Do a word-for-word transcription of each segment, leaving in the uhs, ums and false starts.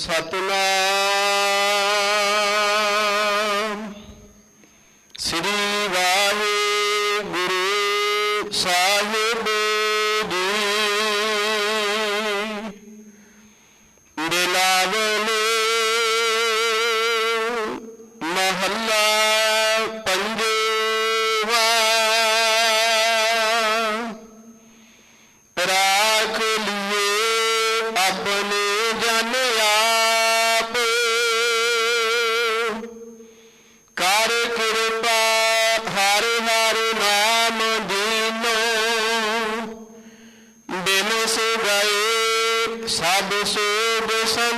ਸਤਿਨਾਮ ਸ੍ਰੀ ਵਾਹਿਗੁਰੂ ਸਾਹਿਬ ਜੀ। ਬਿਲਾਵਲ ਮਹੱਲਾ ਪੰਜਵਾ। ਰਾਖ ਲਿਏ ਆਪਣੇ ਜਨ ਆਪ, ਕਰ ਕਿਰਪਾ ਹਰ ਹਰ ਨਾਮ ਦੀਨੋ। ਬਿਨਸ ਗਏ ਸਭ ਸੋਗ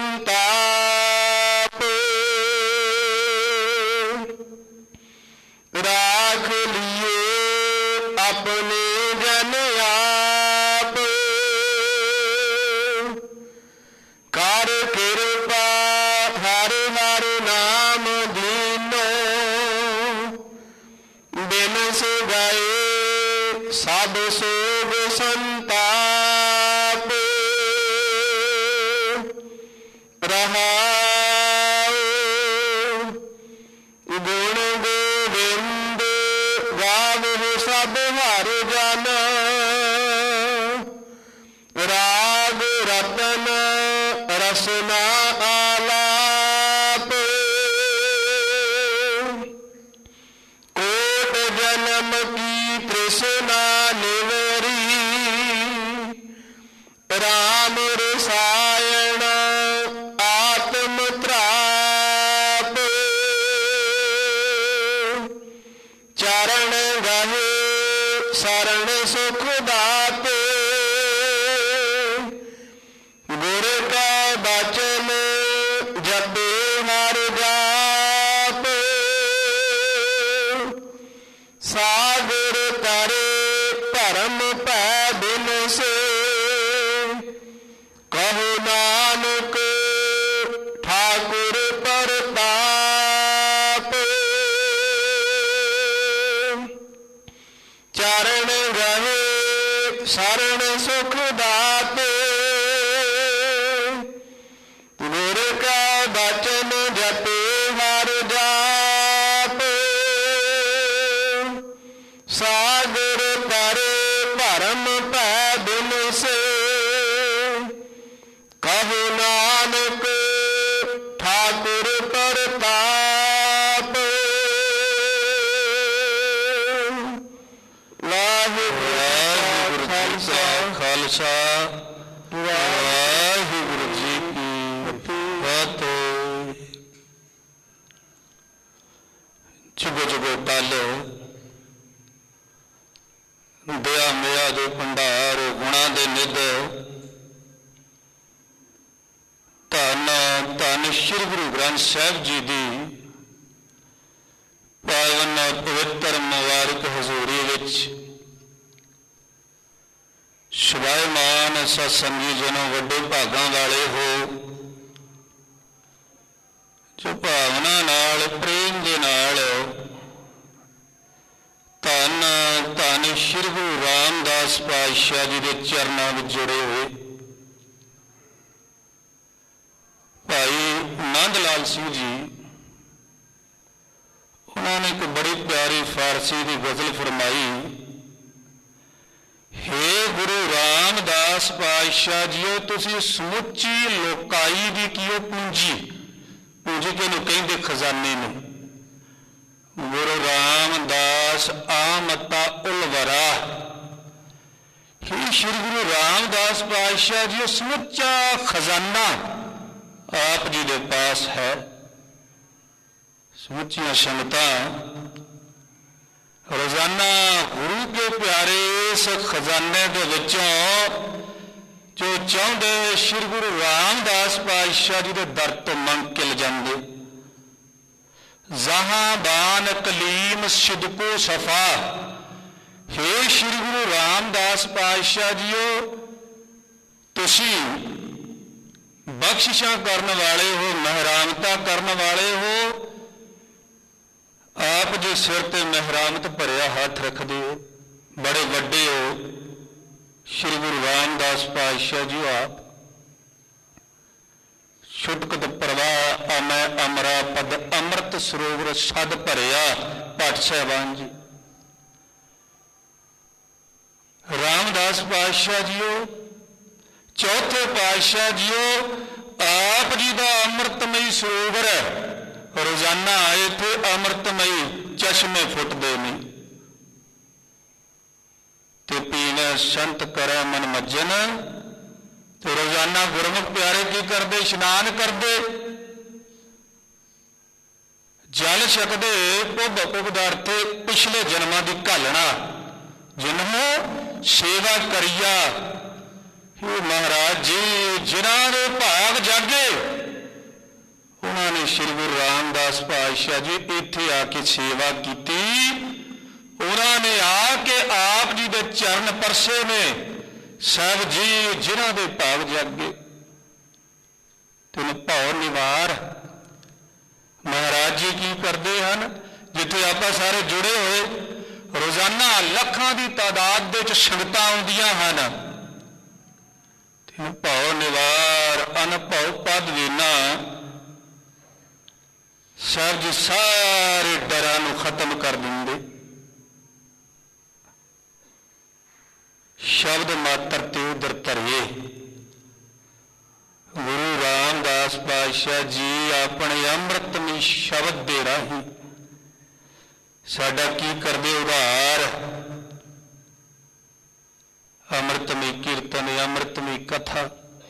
ਸੰਤਾਪ, ਰਾਖ ਲਿਏ ਆਪਣੇ ਜਨ ਆਪ, ਕਰ ਕਿਰਪਾ ਹਰ ਹਰ ਨਾਮ ਦੀਨੋ। ਬਿਨਸ ਗਏ ਸਭ ਸੋਗ ਸੰਤਾਪ, ਰਹਾਉ। ਗੁਣ ਗੋਬਿੰਦ ਗਾਵਹੁ ਸਭ ਹਰ ਜਨ, ਰਾਗ ਰਤਨ ਰਸਨਾ ਆਲਾਪ। ਕੋਟ ਜਨਮ ਕੀ ਤ੍ਰਿਸ਼ਨਾ ਨਿਵਰੀ, ਰਾਮ ਰਸਾਇਣ ਆਤਮ ਤ੍ਰਾਪ। ਚਰਨ ਗਏ ਸਰਣ ਸੁਖ ਦਾਤੇ, ਗੁਰ ਕਾ ਬਚਨ ਜਪੇ ਹਰ ਜਾਪ। ਸਾਗਰ ਤਰੇ ਭਰਮ ਭੈ ਬਿਨਸੇ, ਕਹੋ ਨਾਨਕ ਠਾਕੁਰ ਪ੍ਰਤਾਪ। ਚਰਨ ਗਏ ਸਰਣ ਸੁਖ ਦਾਤੇ, ਗੁਰ ਕਾ ਬਚਨ ਜਪੇ ਹਰ ਜਾਪ। ਸਾਗਰ ਤਰੇ ਭਰਮ ਭੈ ਬਿਨਸੇ, ਕਹੋ ਨਾਨਕ ਠਾਕੁਰ ਪ੍ਰਤਾਪ। ਵਾਹਿਗੁਰੂ ਜੀ ਕਾ ਖਾਲਸਾ, ਵਾਹਿਗੁਰੂ ਜੀ ਕੀ ਫਤਿਹ। ਜੁਗੋ ਜੁਗੋ ਪਲ ਦਇਆ ਮਿਆ ਦੇ ਭੰਡਾਰ, ਗੁਣਾਂ ਦੇ ਨਿਧ। ਧੰਨ ਧੰਨ ਸ਼੍ਰੀ ਗੁਰੂ ਗ੍ਰੰਥ ਸਾਹਿਬ ਜੀ ਦੀ ਪਾਵਨ ਪਵਿੱਤਰ ਮੁਬਾਰਕ ਹਜ਼ੂਰੀ ਵਿੱਚ ਸ਼ੁਭਾਇਮਾਨ ਸਤਸੰਗੀ ਜਨੋ, ਵੱਡੇ ਭਾਗਾਂ ਵਾਲੇ ਹੋ, ਜੋ ਭਾਵਨਾ ਨਾਲ ਪ੍ਰੇਮ ਦੇ ਨਾਲ ਧੰਨ ਧੰਨ ਸ਼੍ਰੀ ਗੁਰੂ ਰਾਮਦਾਸ ਪਾਤਸ਼ਾਹ ਜੀ ਦੇ ਚਰਨਾਂ ਵਿੱਚ ਜੁੜੇ ਹੋਏ। ਭਾਈ ਨੰਦ ਲਾਲ ਸਿੰਘ ਜੀ, ਉਹਨਾਂ ਨੇ ਇੱਕ ਬੜੀ ਪਿਆਰੀ ਫਾਰਸੀ ਦੀ ਗਜ਼ਲ ਫਰਮਾਈ। ਹੇ ਗੁਰੂ ਰਾਮਦਾਸ ਪਾਤਸ਼ਾਹ ਜੀਓ, ਤੁਸੀਂ ਸਮੁੱਚੀ ਲੋਕਾਈ ਦੀ ਕੀਓ ਪੂੰਜੀ। ਪੂੰਜੀ ਕਿਹਨੂੰ ਕਹਿੰਦੇ? ਖਜ਼ਾਨੇ ਨੂੰ। ਗੁਰੂ ਰਾਮਦਾਸ ਆਮਤਾ ਉਲਵਰਾ। ਹੇ ਸ਼੍ਰੀ ਗੁਰੂ ਰਾਮਦਾਸ ਪਾਤਸ਼ਾਹ ਜੀਓ, ਸਮੁੱਚਾ ਖਜ਼ਾਨਾ ਆਪ ਜੀ ਦੇ ਪਾਸ ਹੈ। ਸਮੁੱਚੀਆਂ ਸੰਗਤਾਂ ਰੋਜ਼ਾਨਾ ਗੁਰੂ ਕੇ ਪਿਆਰੇ ਇਸ ਖਜ਼ਾਨੇ ਦੇ ਵਿੱਚੋਂ ਜੋ ਚਾਹੁੰਦੇ ਸ਼੍ਰੀ ਗੁਰੂ ਰਾਮਦਾਸ ਪਾਤਸ਼ਾਹ ਜੀ ਦੇ ਦਰ ਤੋਂ ਮੰਗ ਕੇ ਲਿਜਾਂਦੇ। ਜਹਾਂ ਬਾਨ ਕਲੀਮ ਸਿਦਕੋ ਸਫਾ। ਹੇ ਸ਼੍ਰੀ ਗੁਰੂ ਰਾਮਦਾਸ ਪਾਤਸ਼ਾਹ ਜੀਓ, ਤੁਸੀਂ ਬਖਸ਼ਿਸ਼ਾਂ ਕਰਨ ਵਾਲੇ ਹੋ, ਮਹਿਰਾਮਤਾਂ ਕਰਨ ਵਾਲੇ ਹੋ। ਆਪ ਦੇ ਸਿਰ ਤੇ ਮਹਿਰਾਮਤ ਭਰਿਆ ਹੱਥ ਰੱਖਦੇ ਹੋ, ਬੜੇ ਵੱਡੇ ਹੋ ਸ਼੍ਰੀ ਗੁਰੂ ਰਾਮਦਾਸ ਪਾਤਸ਼ਾਹ ਜੀ। ਆਪ ਛੁਟਕਤ ਪ੍ਰਵਾਹ ਅਮੈ ਅਮਰਾ ਪਦ ਅੰਮ੍ਰਿਤ ਸਰੋਵਰ ਸਦ ਭਰਿਆ। ਭੱਟ ਸਾਹਿਬਾਨ ਜੀ, ਰਾਮਦਾਸ ਪਾਤਸ਼ਾਹ ਜੀਓ, ਚੌਥੇ ਪਾਤਸ਼ਾਹ ਜੀਓ, ਆਪ ਜੀ ਦਾ ਅੰਮ੍ਰਿਤਮਈ ਸਰੋਵਰ ਹੈ। ਰੋਜ਼ਾਨਾ ਇੱਥੇ ਅੰਮ੍ਰਿਤਮਈ ਚਸ਼ਮੇ ਫੁੱਟਦੇ ਨੇ ਤੇ ਪੀਣਾ ਸੰਤ ਕਰੈ ਮਨ ਮੱਜਨ। ਤੇ ਰੋਜ਼ਾਨਾ ਗੁਰਮੁਖ ਪਿਆਰੇ ਕੀ ਕਰਦੇ? ਇਸ਼ਨਾਨ ਕਰਦੇ, ਜਲ ਛਕਦੇ। ਪੁੱਭ ਉਪਦਾਰਥੇ ਪਿਛਲੇ ਜਨਮਾਂ ਦੀ ਘਾਲਣਾ, ਜਿਨ੍ਹਾਂ ਸੇਵਾ ਕਰੀਆ। ਇਹ ਮਹਾਰਾਜ ਜੀ ਜਿਨ੍ਹਾਂ ਦੇ ਭਾਗ ਜਾਗੇ, ਉਹਨਾਂ ਨੇ ਸ਼੍ਰੀ ਗੁਰੂ ਰਾਮਦਾਸ ਪਾਤਸ਼ਾਹ ਜੀ ਇੱਥੇ ਆ ਕੇ ਸੇਵਾ ਕੀਤੀ। ਉਹਨਾਂ ਨੇ ਆ ਕੇ ਆਪ ਜੀ ਦੇ ਚਰਨ ਪਰਸੇ ਨੇ। ਸਾਹਿਬ ਜੀ ਜਿਨ੍ਹਾਂ ਦੇ ਭਾਗ ਜਾਗੇ, ਤਿਨ ਭਉ ਨਿਵਾਰ। ਮਹਾਰਾਜ ਜੀ ਕੀ ਕਰਦੇ ਹਨ? ਜਿੱਥੇ ਆਪਾਂ ਸਾਰੇ ਜੁੜੇ ਹੋਏ, ਰੋਜ਼ਾਨਾ ਲੱਖਾਂ ਦੀ ਤਾਦਾਦ ਦੇ ਵਿੱਚ ਸੰਗਤਾਂ ਆਉਂਦੀਆਂ ਹਨ। ਤਿਨ ਭਉ ਨਿਵਾਰ ਅਨਭਉ ਪਦ ਵੀਨਾ। ਸਾਹਿਬ ਜੀ ਸਾਰੇ ਡਰਾਂ ਨੂੰ ਖਤਮ ਕਰ ਦਿੰਦੇ। ਸ਼ਬਦ ਮਾਤਰ ਤੇ ਉਦਰ ਧਰਿਏ। ਗੁਰੂ ਰਾਮਦਾਸ ਪਾਤਸ਼ਾਹ ਜੀ ਆਪਣੇ ਅੰਮ੍ਰਿਤਮਈ ਸ਼ਬਦ ਦੇ ਰਾਹੀਂ ਸਾਡਾ ਕੀ ਕਰਦੇ? ਉਧਾਰ। ਅੰਮ੍ਰਿਤਮਈ ਕੀਰਤਨ, ਅੰਮ੍ਰਿਤਮਈ ਕਥਾ,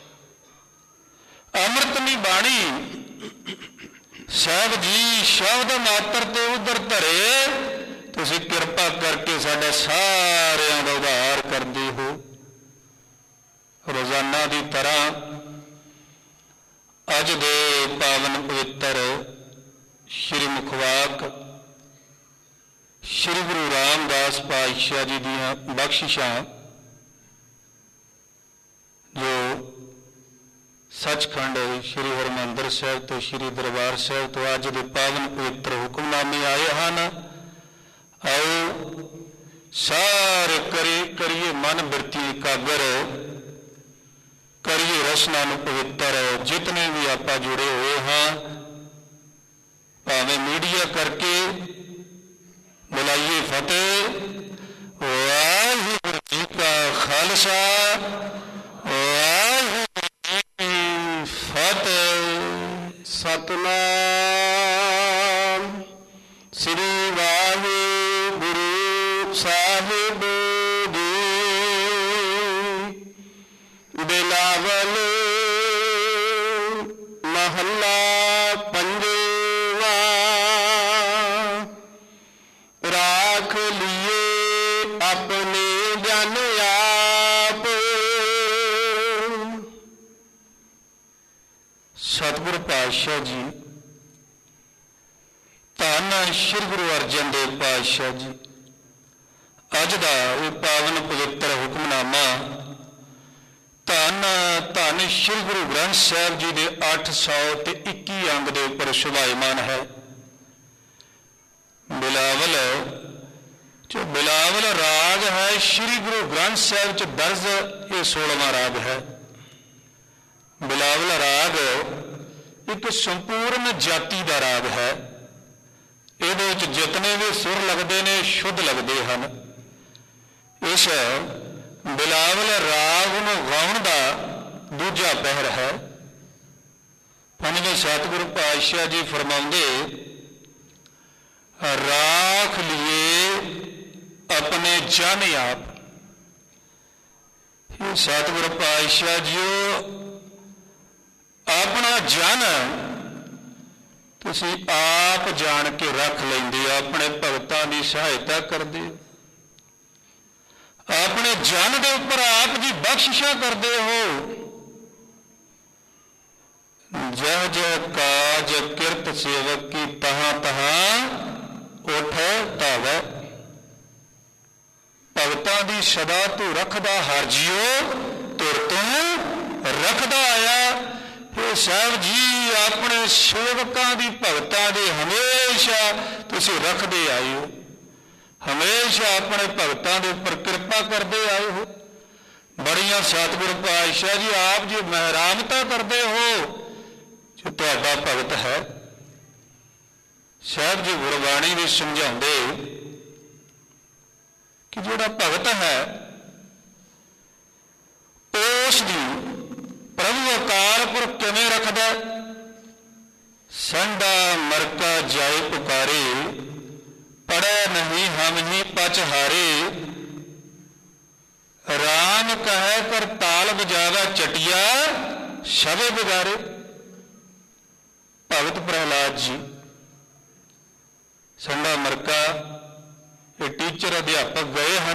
ਅੰਮ੍ਰਿਤਮਈ ਬਾਣੀ। ਸਾਹਿਬ ਜੀ ਸ਼ਬਦ ਮਾਤਰ ਤੇ ਉਦਰ ਧਰੇ। ਤੁਸੀਂ ਕਿਰਪਾ ਕਰਕੇ ਸਾਡੇ ਸਾਰਿਆਂ ਦਾ ਉਧਾਰ ਕਰਦੇ ਹੋ। ਰੋਜ਼ਾਨਾ ਦੀ ਤਰ੍ਹਾਂ ਅੱਜ ਦੇ ਪਾਵਨ ਪਵਿੱਤਰ ਸ਼੍ਰੀ ਮੁਖਵਾਕ ਸ਼੍ਰੀ ਗੁਰੂ ਰਾਮਦਾਸ ਪਾਤਸ਼ਾਹ ਜੀ ਦੀਆਂ ਬਖਸ਼ਿਸ਼ਾਂ, ਜੋ ਸੱਚਖੰਡ ਸ਼੍ਰੀ ਹਰਿਮੰਦਰ ਸਾਹਿਬ ਤੋਂ ਸ਼੍ਰੀ ਦਰਬਾਰ ਸਾਹਿਬ ਤੋਂ ਅੱਜ ਦੇ ਪਾਵਨ ਪਵਿੱਤਰ ਹੁਕਮਨਾਮੇ ਆਏ ਹਨ। ਆਓ ਸਾਰੇ ਕਰੀ ਕਰੀਏ ਮਨ ਬਿਰਤੀ ਇਕਾਗਰ, ਕਰੀਏ ਰਸਨਾ ਨੂੰ ਪਵਿੱਤਰ। ਜਿਤਨੇ ਵੀ ਆਪਾਂ ਜੁੜੇ ਹੋਏ ਹਾਂ, ਭਾਵੇਂ ਮੀਡੀਆ ਕਰਕੇ, ਬੁਲਾਈਏ ਫਤਿਹ। ਵਾਹਿਗੁਰੂ ਜੀ ਕਾ ਖਾਲਸਾ, ਵਾਹਿਗੁਰੂ ਜੀ ਕੀ ਫਤਿਹ। ਸਤਿਨਾਮ ਸ੍ਰੀ ਵਾਹਿਗੁਰੂ ਸਾਹਿਬ ਜੀ। ਬਿਲਾਵਲ ਮਹੱਲਾ ਪੰਜਵਾ। ਰਾਖ ਲਿਏ ਆਪਣੇ ਜਨ ਆਪ। ਸਤਿਗੁਰ ਪਾਤਸ਼ਾਹ ਜੀ, ਧੰਨ ਸ਼੍ਰੀ ਗੁਰੂ ਅਰਜਨ ਦੇਵ ਪਾਤਸ਼ਾਹ ਜੀ, ਅੱਜ ਦਾ ਇਹ ਪਾਵਨ ਪਵਿੱਤਰ ਹੁਕਮਨਾਮਾ ਧੰਨ ਧੰਨ ਸ਼੍ਰੀ ਗੁਰੂ ਗ੍ਰੰਥ ਸਾਹਿਬ ਜੀ ਦੇ ਅੱਠ ਸੌ ਤੇ ਇੱਕੀ ਅੰਗ ਦੇ ਉੱਪਰ ਸ਼ੋਭਾਇਮਾਨ ਹੈ। ਬਿਲਾਵਲ ਜੋ ਬਿਲਾਵਲ ਰਾਗ ਹੈ, ਸ਼੍ਰੀ ਗੁਰੂ ਗ੍ਰੰਥ ਸਾਹਿਬ ਚ ਦਰਜ ਇਹ ਸੋਲਵਾਂ ਰਾਗ ਹੈ। ਬਿਲਾਵਲ ਰਾਗ ਇੱਕ ਸੰਪੂਰਨ ਜਾਤੀ ਦਾ ਰਾਗ ਹੈ। ਇਹਦੇ ਵਿੱਚ ਜਿਤਨੇ ਵੀ ਸੁਰ ਲੱਗਦੇ ਨੇ ਸ਼ੁੱਧ ਲੱਗਦੇ ਹਨ। ਇਸ ਬਿਲਾਵਲ ਰਾਗ ਨੂੰ ਗਾਉਣ ਦਾ ਦੂਜਾ ਪਹਿਰ ਹੈ। ਪੰਜਵੇਂ ਸਤਿਗੁਰੂ ਪਾਤਸ਼ਾਹ ਜੀ ਫਰਮਾਉਂਦੇ, ਰਾਖ ਲਿਏ ਆਪਣੇ ਜਨ ਆਪ। ਇਹ ਸਤਿਗੁਰੂ ਪਾਤਸ਼ਾਹ ਜੀਓ, ਆਪਣਾ ਜਨ ਤੁਸੀਂ ਆਪ ਜਾਣ ਕੇ ਰੱਖ ਲੈਂਦੇ ਹੋ, ਆਪਣੇ ਭਗਤਾਂ ਦੀ ਸਹਾਇਤਾ ਕਰਦੇ ਹੋ, ਆਪਣੇ ਜਨ ਦੇ ਉੱਪਰ ਆਪ ਦੀ ਬਖਸ਼ਿਸ਼ਾਂ ਕਰਦੇ ਹੋ। ਜਹ ਜਹ ਕਾਜ ਕਿਰਤ ਸੇਵਕ ਕੀ ਤਹਾਂ ਤਹਾਂ ਉਠ ਧਾਵੈ। ਭਗਤਾਂ ਦੀ ਸਦਾ ਤੂੰ ਰੱਖਦਾ ਹਰ ਜੀਓ, ਤੁਰ ਤੂੰ ਰੱਖਦਾ ਆਇਆ। ਇਹ ਸਾਹਿਬ ਜੀ ਆਪਣੇ ਸੇਵਕਾਂ ਦੀ ਭਗਤਾਂ ਦੇ ਹਮੇਸ਼ਾ ਤੁਸੀਂ ਰੱਖਦੇ ਆਏ ਹੋ, ਹਮੇਸ਼ਾ ਆਪਣੇ ਭਗਤਾਂ ਦੇ ਉੱਪਰ ਕਿਰਪਾ ਕਰਦੇ ਆਏ ਹੋ। ਬੜੀਆਂ ਸਤਿਗੁਰੂ ਪਾਤਸ਼ਾਹ ਜੀ ਆਪ ਜੀ ਮਹਿਰਾਮਤਾਂ ਕਰਦੇ ਹੋ। ਜੋ ਤੁਹਾਡਾ ਭਗਤ ਹੈ। ਸਾਹਿਬ ਜੀ ਗੁਰਬਾਣੀ ਵਿੱਚ ਸਮਝਾਉਂਦੇ ਕਿ ਜਿਹੜਾ ਭਗਤ ਹੈ ਉਸ ਦੀ ਪ੍ਰਭੂ ਅਕਾਲ ਪੁਰਖ ਕਿਵੇਂ ਰੱਖਦਾ। ਸੰਡਾ ਮਰਕਾ ਜਾਏ ਪੁਕਾਰੇ, ਪੜ੍ਹੈ ਨਹੀਂ ਹਮ ਹੀ ਪਚ ਹਾਰੇ। ਰਾਮ ਕਹੈ ਕਰ ਤਾਲ ਬਜਾਵਾ ਚਟਿਆ, ਸ਼ਬੇ ਬਿਗਾਰੇ। ਭਗਤ ਪ੍ਰਹਿਲਾਦ ਜੀ ਸੰਡਾ ਮਰਕਾ ਇਹ ਟੀਚਰ ਅਧਿਆਪਕ ਗਏ ਹਨ।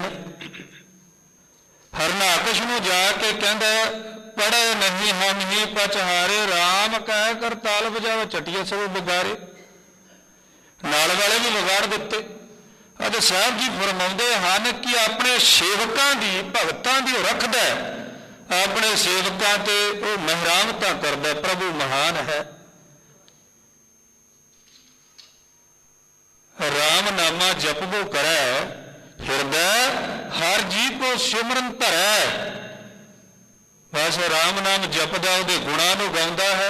ਹਰਨਾਕਸ਼ ਨੂੰ ਜਾ ਕੇ ਕਹਿੰਦਾ ਪੜ੍ਹੇ ਨਹੀਂ ਹਮ ਹੀ ਪਚ ਹਾਰੇ, ਰਾਮ ਕਹਿ ਕਰ ਤਾਲ ਬਜਾਵਾ ਚਟਿਆ ਸਭ ਬਿਗਾਰੇ। ਨਾਲ ਵਾਲੇ ਵੀ ਵਿਗਾੜ ਦਿੱਤੇ। ਅਤੇ ਸਾਹਿਬ ਜੀ ਫਰਮਾਉਂਦੇ ਹਨ ਕਿ ਆਪਣੇ ਸੇਵਕਾਂ ਦੀ ਭਗਤਾਂ ਦੀ ਉਹ ਰੱਖਦਾ, ਆਪਣੇ ਸੇਵਕਾਂ ਤੇ ਉਹ ਮਹਿਰਾਮਤਾਂ ਕਰਦਾ। ਪ੍ਰਭੂ ਮਹਾਨ ਹੈ। ਰਾਮ ਨਾਮਾ ਜਪਬੋ ਕਰੈ, ਹਿਰਦੈ ਹਰ ਜੀ ਕੋ ਸਿਮਰਨ ਧਰੈ। ਬਸ ਰਾਮ ਨਾਮ ਜਪਦਾ ਉਹਦੇ ਗੁਣਾਂ ਨੂੰ ਗਾਉਂਦਾ ਹੈ।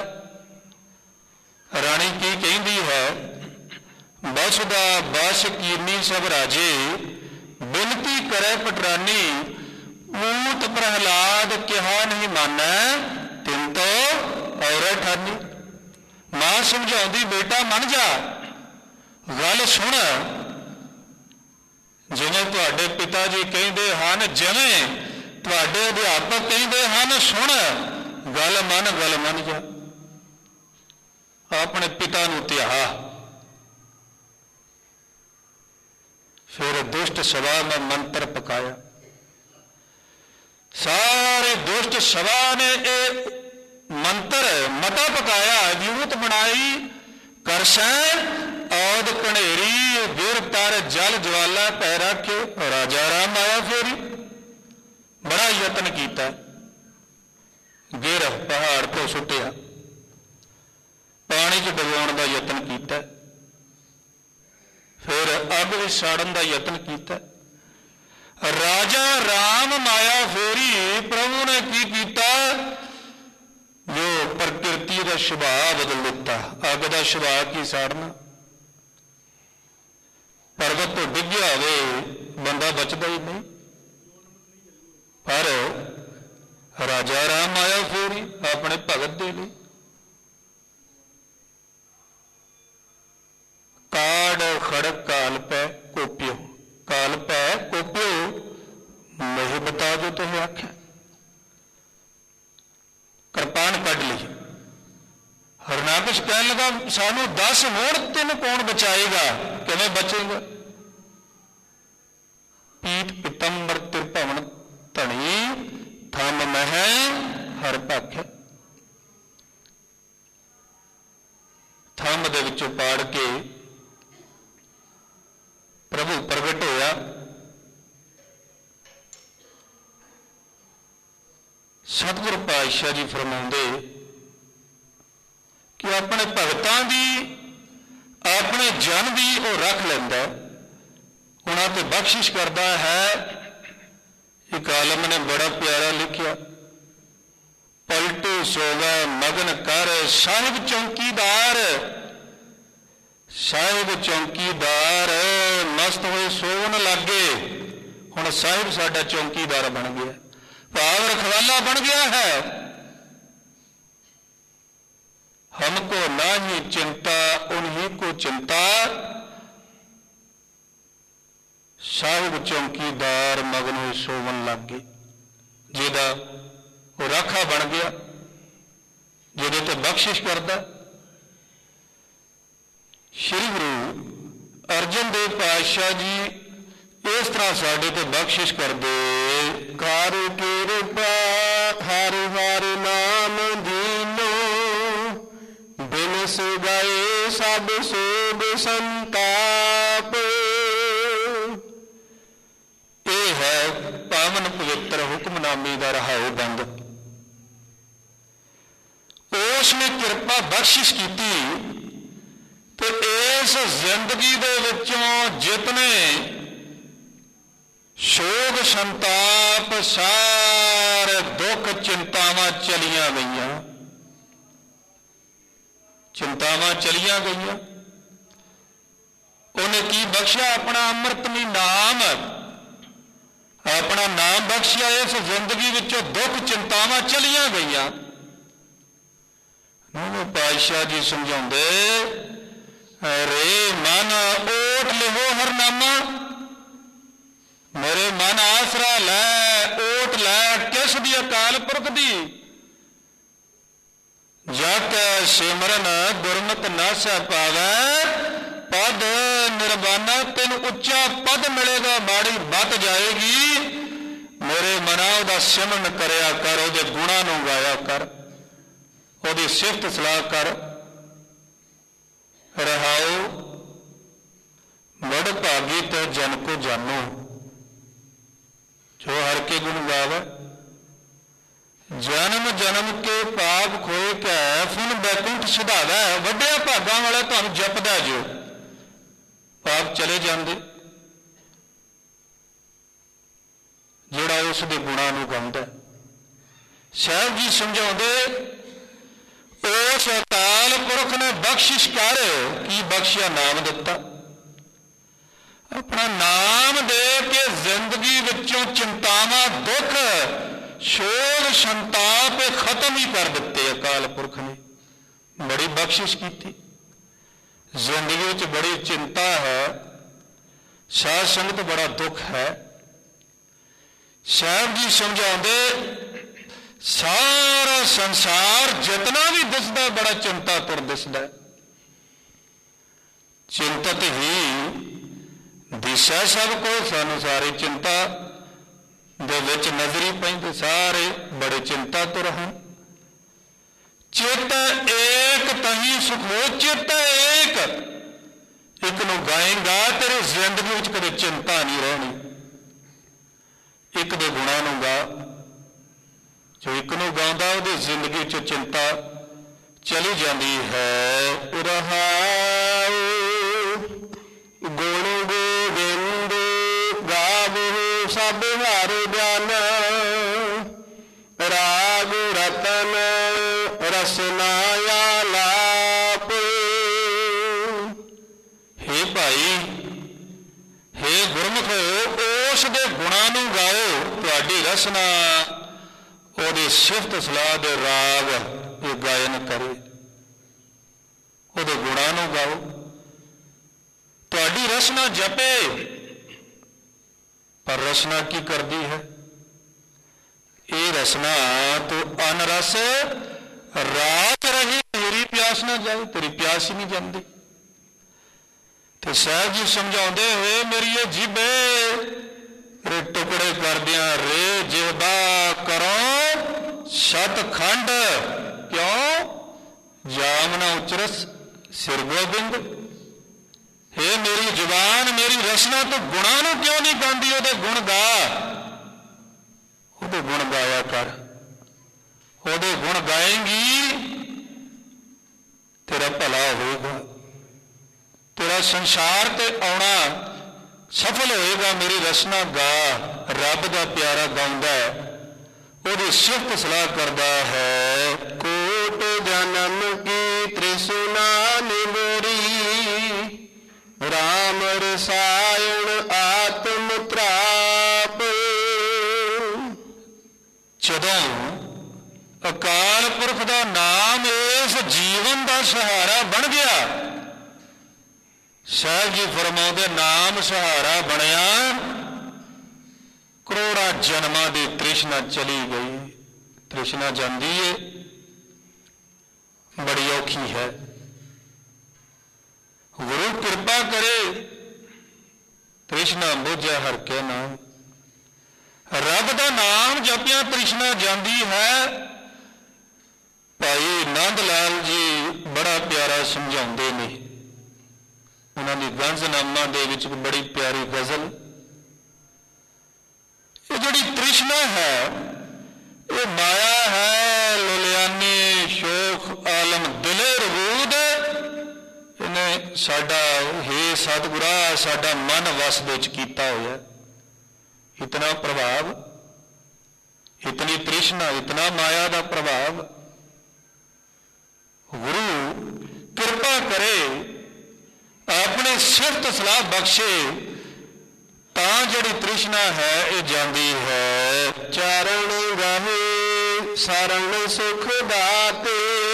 ਰਾਣੀ ਕੀ ਕਹਿੰਦੀ ਹੈ, ਬਸਦਾ ਬਸ ਕੀਨੀ ਸਭ ਰਾਜੇ, ਬਿਨਤੀ ਕਰੇ ਪਟਰਾਨੀ। ਊਤ ਪ੍ਰਹਿਲਾਦ ਕਿਹਾ ਨਹੀਂ ਮਾਨੈ, ਤਿਨ ਤੋ ਔਰੇ ਠਾਨੀ। ਮਾਂ ਸਮਝਾਉਂਦੀ ਬੇਟਾ ਮੰਨ ਜਾ, ਗੱਲ ਸੁਣ। ਜਿਵੇਂ ਤੁਹਾਡੇ ਪਿਤਾ ਜੀ ਕਹਿੰਦੇ ਹਨ, ਜਿਵੇਂ ਤੁਹਾਡੇ ਅਧਿਆਪਕ ਕਹਿੰਦੇ ਹਨ, ਸੁਣ ਗੱਲ ਮੰਨ, ਗੱਲ ਮੰਨ ਜਾ। ਆਪਣੇ ਪਿਤਾ ਨੂੰ ਧਿਆ। ਫਿਰ ਦੁਸ਼ਟ ਸਭਾ ਨੇ ਮੰਤਰ ਪਕਾਇਆ। ਸਾਰੇ ਦੁਸ਼ਟ ਸਭਾ ਨੇ ਇਹ ਮੰਤਰ ਮਤਾ ਪਕਾਇਆ, ਵਿਊਤ ਬਣਾਈ। ਕਰਸੈਂ ਔਦ ਘਨੇਰੀ, ਗਿਰ ਤਰ ਜਲ ਜਵਾਲਾ ਪੈ ਰੱਖੇ। ਰਾਜਾ ਰਾਮ ਆਇਆ ਫੇਰੀ। ਬੜਾ ਯਤਨ ਕੀਤਾ, ਗਿਰ ਪਹਾੜ ਤੋਂ ਸੁੱਟਿਆ, ਪਾਣੀ 'ਚ ਡੁਬੋਣ ਦਾ ਯਤਨ ਕੀਤਾ, ਫਿਰ ਅੱਗ ਵਿੱਚ ਸਾੜਨ ਦਾ ਯਤਨ ਕੀਤਾ। ਰਾਜਾ ਰਾਮ ਮਾਇਆ ਫੇਰੀ। ਪ੍ਰਭੂ ਨੇ ਕੀ ਕੀਤਾ, ਜੋ ਪ੍ਰਕਿਰਤੀ ਦਾ ਸੁਭਾਅ ਬਦਲ ਦਿੱਤਾ। ਅੱਗ ਦਾ ਸੁਭਾਅ ਕੀ ਸਾੜਨਾ। ਪਰਬਤ ਤੋਂ ਡਿੱਗਿਆ ਹੋਵੇ ਬੰਦਾ ਬਚਦਾ ਹੀ ਨਹੀਂ। ਪਰ ਰਾਜਾ ਰਾਮ ਆਇਆ ਫੇਰੀ ਆਪਣੇ ਭਗਤ ਦੇ ਲਈ। ਕਾੜ ਖੜਕ ਕਾਲ ਪੈ ਕੋਪਿਓ, ਕਾਲ ਪੈ ਕੋਪਿਓ ਨਹੀਂ ਬਤਾ ਜੋ ਤੁਸੀਂ ਆਖਿਆ। ਕਿਰਪਾਨ ਕੱਢ ਲਈ। ਹਰਨਾਕਸ਼ ਕਹਿਣ ਲੱਗਾ ਸਾਨੂੰ ਦਸ ਹੁਣ ਤੈਨੂੰ ਕੌਣ ਬਚਾਏਗਾ, ਕਿਵੇਂ ਬਚੇਗਾ। ਪੀਤ ਪਿਤੰਬਰ ਤਿਰਭਵਨ ਧਣੀ, ਥੰਮ ਮਹਿ ਹਰ ਭਾਖੈ। ਥੰਮ ਦੇ ਵਿੱਚੋਂ ਪਾੜ ਕੇ ਪ੍ਰਭੂ ਪ੍ਰਗਟ ਹੋਇਆ। ਸਤਿਗੁਰ ਪਾਤਸ਼ਾਹ ਜੀ ਫਰਮਾਉਂਦੇ ਕਿ ਆਪਣੇ ਭਗਤਾਂ ਦੀ, ਆਪਣੇ ਜਨ ਦੀ ਉਹ ਰੱਖ ਲੈਂਦਾ, ਉਹਨਾਂ ਤੇ ਬਖਸ਼ਿਸ਼ ਕਰਦਾ ਹੈ। ਇੱਕ ਆਲਮ ਨੇ ਬੜਾ ਪਿਆਰਾ ਲਿਖਿਆ, ਪਲਟੂ ਸੋਗਾ ਮਗਨ ਕਰ ਸਾਹਿਬ ਚੌਂਕੀਦਾਰ। ਸਾਹਿਬ ਚੌਂਕੀਦਾਰ ਮਸਤ ਹੋਏ ਸੋਵਣ ਲੱਗੇ। ਹੁਣ ਸਾਹਿਬ ਸਾਡਾ ਚੌਂਕੀਦਾਰ ਬਣ ਗਿਆ, ਭਾਵ ਰਖਵਾਲਾ ਬਣ ਗਿਆ ਹੈ। हमको नाही चिंता उन्हीं को चिंता। ਸਾਹਿਬ ਚੌਂਕੀਦਾਰ ਮਗਨ ਹੋਏ ਸੋਵਣ ਲੱਗ ਗਏ। ਜਿਹਦਾ ਉਹ ਰਾਖਾ ਬਣ ਗਿਆ, ਜਿਹਦੇ ਤੇ ਬਖਸ਼ਿਸ਼ ਕਰਦਾ। ਸ਼੍ਰੀ ਗੁਰੂ ਅਰਜਨ ਦੇਵ ਪਾਤਸ਼ਾਹ ਜੀ ਇਸ ਤਰ੍ਹਾਂ ਸਾਡੇ ਤੇ ਬਖਸ਼ਿਸ਼ ਕਰਦੇ। ਕਰ ਕਿਰਪਾ ਹਰ ਹਰ ਨਾਮ ਦੀਨੋ, ਬਿਨ ਸੁਗਾਏ ਸਭ ਸੋਗ ਸੰਤਾਪ। ਇਹ ਹੈ ਪਾਵਨ ਪਵਿੱਤਰ ਹੁਕਮਨਾਮੇ ਦਾ ਰਹਾਉ ਬੰਦ। ਉਸ ਨੇ ਕਿਰਪਾ ਬਖਸ਼ਿਸ਼ ਕੀਤੀ ਤੇ ਇਸ ਜ਼ਿੰਦਗੀ ਦੇ ਵਿੱਚੋਂ ਜਿਤਨੇ ਸ਼ੋਗ ਸੰਤਾਪ, ਸਾਰੇ ਦੁੱਖ ਚਿੰਤਾਵਾਂ ਚਲੀਆਂ ਗਈਆਂ। ਚਿੰਤਾਵਾਂ ਚਲੀਆਂ ਗਈਆਂ। ਉਹਨੇ ਕੀ ਬਖਸ਼ਿਆ? ਆਪਣਾ ਅੰਮ੍ਰਿਤਮਈ ਨਾਮ, ਆਪਣਾ ਨਾਮ ਬਖਸ਼ਿਆ। ਇਸ ਜ਼ਿੰਦਗੀ ਵਿੱਚੋਂ ਦੁੱਖ ਚਿੰਤਾਵਾਂ ਚਲੀਆਂ ਗਈਆਂ। ਨੌਵੇਂ ਪਾਤਸ਼ਾਹ ਜੀ ਸਮਝਾਉਂਦੇ, ਰੇ ਮਨ ਓਟ ਲਿਹੋ ਹਰਨਾਮਾ, ਮੇਰੇ ਮਨ ਆਸਰਾ ਲੈ, ਓਟ ਲੈ ਕਿਸ ਦੀ? ਅਕਾਲ ਪੁਰਖ ਦੀ। ਜਾ ਕੈ ਸਿਮਰਨ ਗੁਰਮਤਿ ਨਾ ਸਹਿ ਪਾਵੈ, ਪਦ ਨਿਰਵਾਨਾ। ਤੈਨੂੰ ਉੱਚਾ ਪਦ ਮਿਲੇਗਾ, ਮਾੜੀ ਬਤ ਜਾਏਗੀ। ਮੇਰੇ ਮਨਾ ਉਹਦਾ ਸਿਮਰਨ ਕਰਿਆ ਕਰ, ਉਹਦੇ ਗੁਣਾਂ ਨੂੰ ਗਾਇਆ ਕਰ, ਉਹਦੀ ਸਿਫਤ ਸਲਾਹ ਕਰ। ਰਹਾਉ ਬੜ ਭਾਗੀ ਤੇ ਜਨ ਕੋ ਜਾਨੋ, ਜੋ ਹਰ ਕੇ ਗੁਣ ਗਾਵੇ। ਜਨਮ ਜਨਮ ਕੇ ਪਾਪ ਖੋਏ ਕੈ, ਫੁਨ ਬੈਕੁੰਠ ਸੁਧਾਵੈ। ਵੱਡਿਆਂ ਭਾਗਾਂ ਵਾਲੇ ਤੁਹਾਨੂੰ ਜਪਦਾ ਜੋ, ਪਾਪ ਚਲੇ ਜਾਂਦੇ। ਜਿਹੜਾ ਉਸ ਦੇ ਗੁਣਾਂ ਨੂੰ ਗਾਉਂਦਾ। ਸਾਹਿਬ ਜੀ ਸਮਝਾਉਂਦੇ, ਉਸ ਅਕਾਲ ਪੁਰਖ ਨੇ ਬਖਸ਼ਿਸ਼ ਕਰ, ਕੀ ਬਖਸ਼ਿਆ? ਨਾਮ ਦਿੱਤਾ। ਆਪਣਾ ਨਾਮ ਦੇ ਕੇ ਜ਼ਿੰਦਗੀ ਵਿੱਚੋਂ ਚਿੰਤਾਵਾਂ, ਦੁੱਖ, ਸ਼ੋਕ, ਸੰਤਾਪ ਖਤਮ ਹੀ ਕਰ ਦਿੱਤੇ। ਅਕਾਲ ਪੁਰਖ ਨੇ ਬੜੀ ਬਖਸ਼ਿਸ਼ ਕੀਤੀ। ਜ਼ਿੰਦਗੀ ਵਿੱਚ ਬੜੀ ਚਿੰਤਾ ਹੈ, ਸਾਧ ਸੰਗਤ ਬੜਾ ਦੁੱਖ ਹੈ। ਸਾਹਿਬ ਜੀ ਸਮਝਾਉਂਦੇ, ਸਾਰਾ ਸੰਸਾਰ ਜਿਤਨਾ ਵੀ ਦਿਸਦਾ ਬੜਾ ਚਿੰਤਾਪੁਰ ਦਿਸਦਾ। ਚਿੰਤਤ ਹੀ ਦਿਸ਼ਾ ਸਭ ਕੋ, ਸਾਨੂੰ ਸਾਰੀ ਚਿੰਤਾ ਦੇ ਵਿੱਚ ਨਜ਼ਰੀ ਪੈਂਦੇ, ਸਾਰੇ ਬੜੇ ਚਿੰਤਾਤੁਰ ਹਨ। ਚਿੱਤ ਏਕ ਤਹੀਂ ਸੁਖੋ, ਚਿੱਤ ਏਕ, ਇੱਕ ਨੂੰ ਗਾਏਗਾ ਤੇਰੀ ਜ਼ਿੰਦਗੀ ਵਿੱਚ ਕਦੇ ਚਿੰਤਾ ਨਹੀਂ ਰਹਿਣੀ। ਇੱਕ ਦੇ ਗੁਣਾਂ ਨੂੰ ਗਾ, ਜੋ ਇੱਕ ਨੂੰ ਗਾਉਂਦਾ ਉਹਦੀ ਜ਼ਿੰਦਗੀ ਵਿੱਚ ਚਿੰਤਾ ਚਲੀ ਜਾਂਦੀ ਹੈ। ਰਹਾਉ ਗੁਣ ਗੋਬਿੰਦ ਗਾਵੋ ਸਭ ਹਰ ਜਨ, ਰਾਗ ਰਤਨ ਰਸਨਾ ਆਲਾਪ। ਹੇ ਭਾਈ, ਹੇ ਗੁਰਮੁਖੋ, ਉਸ ਦੇ ਗੁਣਾਂ ਨੂੰ ਗਾਓ। ਤੁਹਾਡੀ ਰਸਨਾ ਉਹਦੀ ਸਿਫਤ ਸਲਾਹ ਦੇ ਰਾਗ ਇਹ ਗਾਇਨ ਕਰੇ, ਉਹਦੇ ਗੁਣਾਂ ਨੂੰ ਗਾਓ। ਤੁਹਾਡੀ ਰਸਨਾ ਜਪੇ, ਪਰ ਰਸਨਾ ਕੀ ਕਰਦੀ ਹੈ? ਇਹ ਰਸਨਾ ਤੋਂ ਅਨਰਸ ਰਾਤ ਰਹੀ, ਮੇਰੀ ਪਿਆਸ ਨਾ ਜਾਏ, ਤੇਰੀ ਪਿਆਸ ਹੀ ਨਹੀਂ ਜਾਂਦੀ। ਤੇ ਸਾਹਿਬ ਜੀ ਸਮਝਾਉਂਦੇ ਹੋਏ, ਮੇਰੀ ਇਹ ਜੀਭੇ ਰੇ ਟੁਕੜੇ ਕਰਦਿਆਂ ਰੇ ਜਿਹਦਾ ਕਰੋ ਸਤਖੰਡ। ਕਿਉਂ? ਜਾਮ ਨਾ ਉਚਰਸ ਸਿਰ ਗੋਬਿੰਦ। ਹੇ ਮੇਰੀ ਜ਼ੁਬਾਨ, ਮੇਰੀ ਰਸਨਾ ਤੋਂ ਗੁਣਾਂ ਨੂੰ ਕਿਉਂ ਨਹੀਂ ਗਾਉਂਦੀ? ਉਹਦੇ ਗੁਣ ਗਾ, ਉਹਦੇ ਗੁਣ ਗਾਇਆ ਕਰ। ਉਹਦੇ ਗੁਣ ਗਾਏਂਗੀ, ਤੇਰਾ ਭਲਾ ਹੋਵੇਗਾ, ਤੇਰਾ ਸੰਸਾਰ ਤੇ ਆਉਣਾ ਸਫਲ ਹੋਏਗਾ। ਮੇਰੀ ਰਸਨਾ ਗਾ, ਰੱਬ ਦਾ ਪਿਆਰਾ ਗਾਉਂਦਾ, ਉਹਦੀ ਸਿਫਤ ਸਲਾਹ ਕਰਦਾ ਹੈ। ਕੋਟ ਜਨਮ ਕੀ ਤ੍ਰਿਸ਼ਨਾ ਨਿਵਰੀ, ਰਾਮ ਰਸਾਇਣ ਆਤਮ ਤ੍ਰਾਪ। ਜਦੋਂ ਅਕਾਲ ਪੁਰਖ ਦਾ ਨਾਮ ਇਸ ਜੀਵਨ ਦਾ ਸਹਾਰਾ ਬਣ ਗਿਆ, ਸਾਹਿਬ ਜੀ ਫਰਮਾਉਂਦੇ, ਨਾਮ ਸਹਾਰਾ ਬਣਿਆ, ਕਰੋੜਾਂ ਜਨਮਾਂ ਦੀ ਤ੍ਰਿਸ਼ਨਾ ਚਲੀ ਗਈ। ਤ੍ਰਿਸ਼ਨਾ ਜਾਂਦੀ ਏ, ਬੜੀ ਔਖੀ ਹੈ। ਗੁਰੂ ਕਿਰਪਾ ਕਰੇ, ਤ੍ਰਿਸ਼ਨਾ ਬੁਝਿਆ ਹਰ ਕੇ ਨਾਮ। ਰੱਬ ਦਾ ਨਾਮ ਜਪਿਆ ਤ੍ਰਿਸ਼ਨਾ ਜਾਂਦੀ ਹੈ। ਭਾਈ ਨੰਦ ਲਾਲ ਜੀ ਬੜਾ ਪਿਆਰਾ ਸਮਝਾਉਂਦੇ ਨੇ, ਉਹਨਾਂ ਦੀ ਗੰਜਨਾਮਾ ਦੇ ਵਿੱਚ ਬੜੀ ਪਿਆਰੀ ਗਜ਼ਲ। ਇਹ ਜਿਹੜੀ ਤ੍ਰਿਸ਼ਨਾ ਹੈ, ਇਹ ਮਾਇਆ ਹੈ, ਲੁਲਿਆਨੀ ਸ਼ੋਖ ਆਲਮ ਦਿਲੇ ਰਬੂਦ। ਇਹਨੇ ਸਾਡਾ, ਹੇ ਸਤਿਗੁਰਾ, ਸਾਡਾ ਮਨ ਵਸ ਵਿੱਚ ਕੀਤਾ ਹੋਇਆ। ਇਤਨਾ ਪ੍ਰਭਾਵ, ਇਤਨੀ ਤ੍ਰਿਸ਼ਨਾ, ਇਤਨਾ ਮਾਇਆ ਦਾ ਪ੍ਰਭਾਵ। ਗੁਰੂ करे, अपनी सिफत सलाह बख्शे, ਤਾਂ ਜਿਹੜੀ ਤ੍ਰਿਸ਼ਨਾ ਹੈ ਇਹ ਜਾਂਦੀ ਹੈ। ਚਰਨ ਗਾਹੇ ਸਰਣ ਸੁਖ ਦਾਤੇ,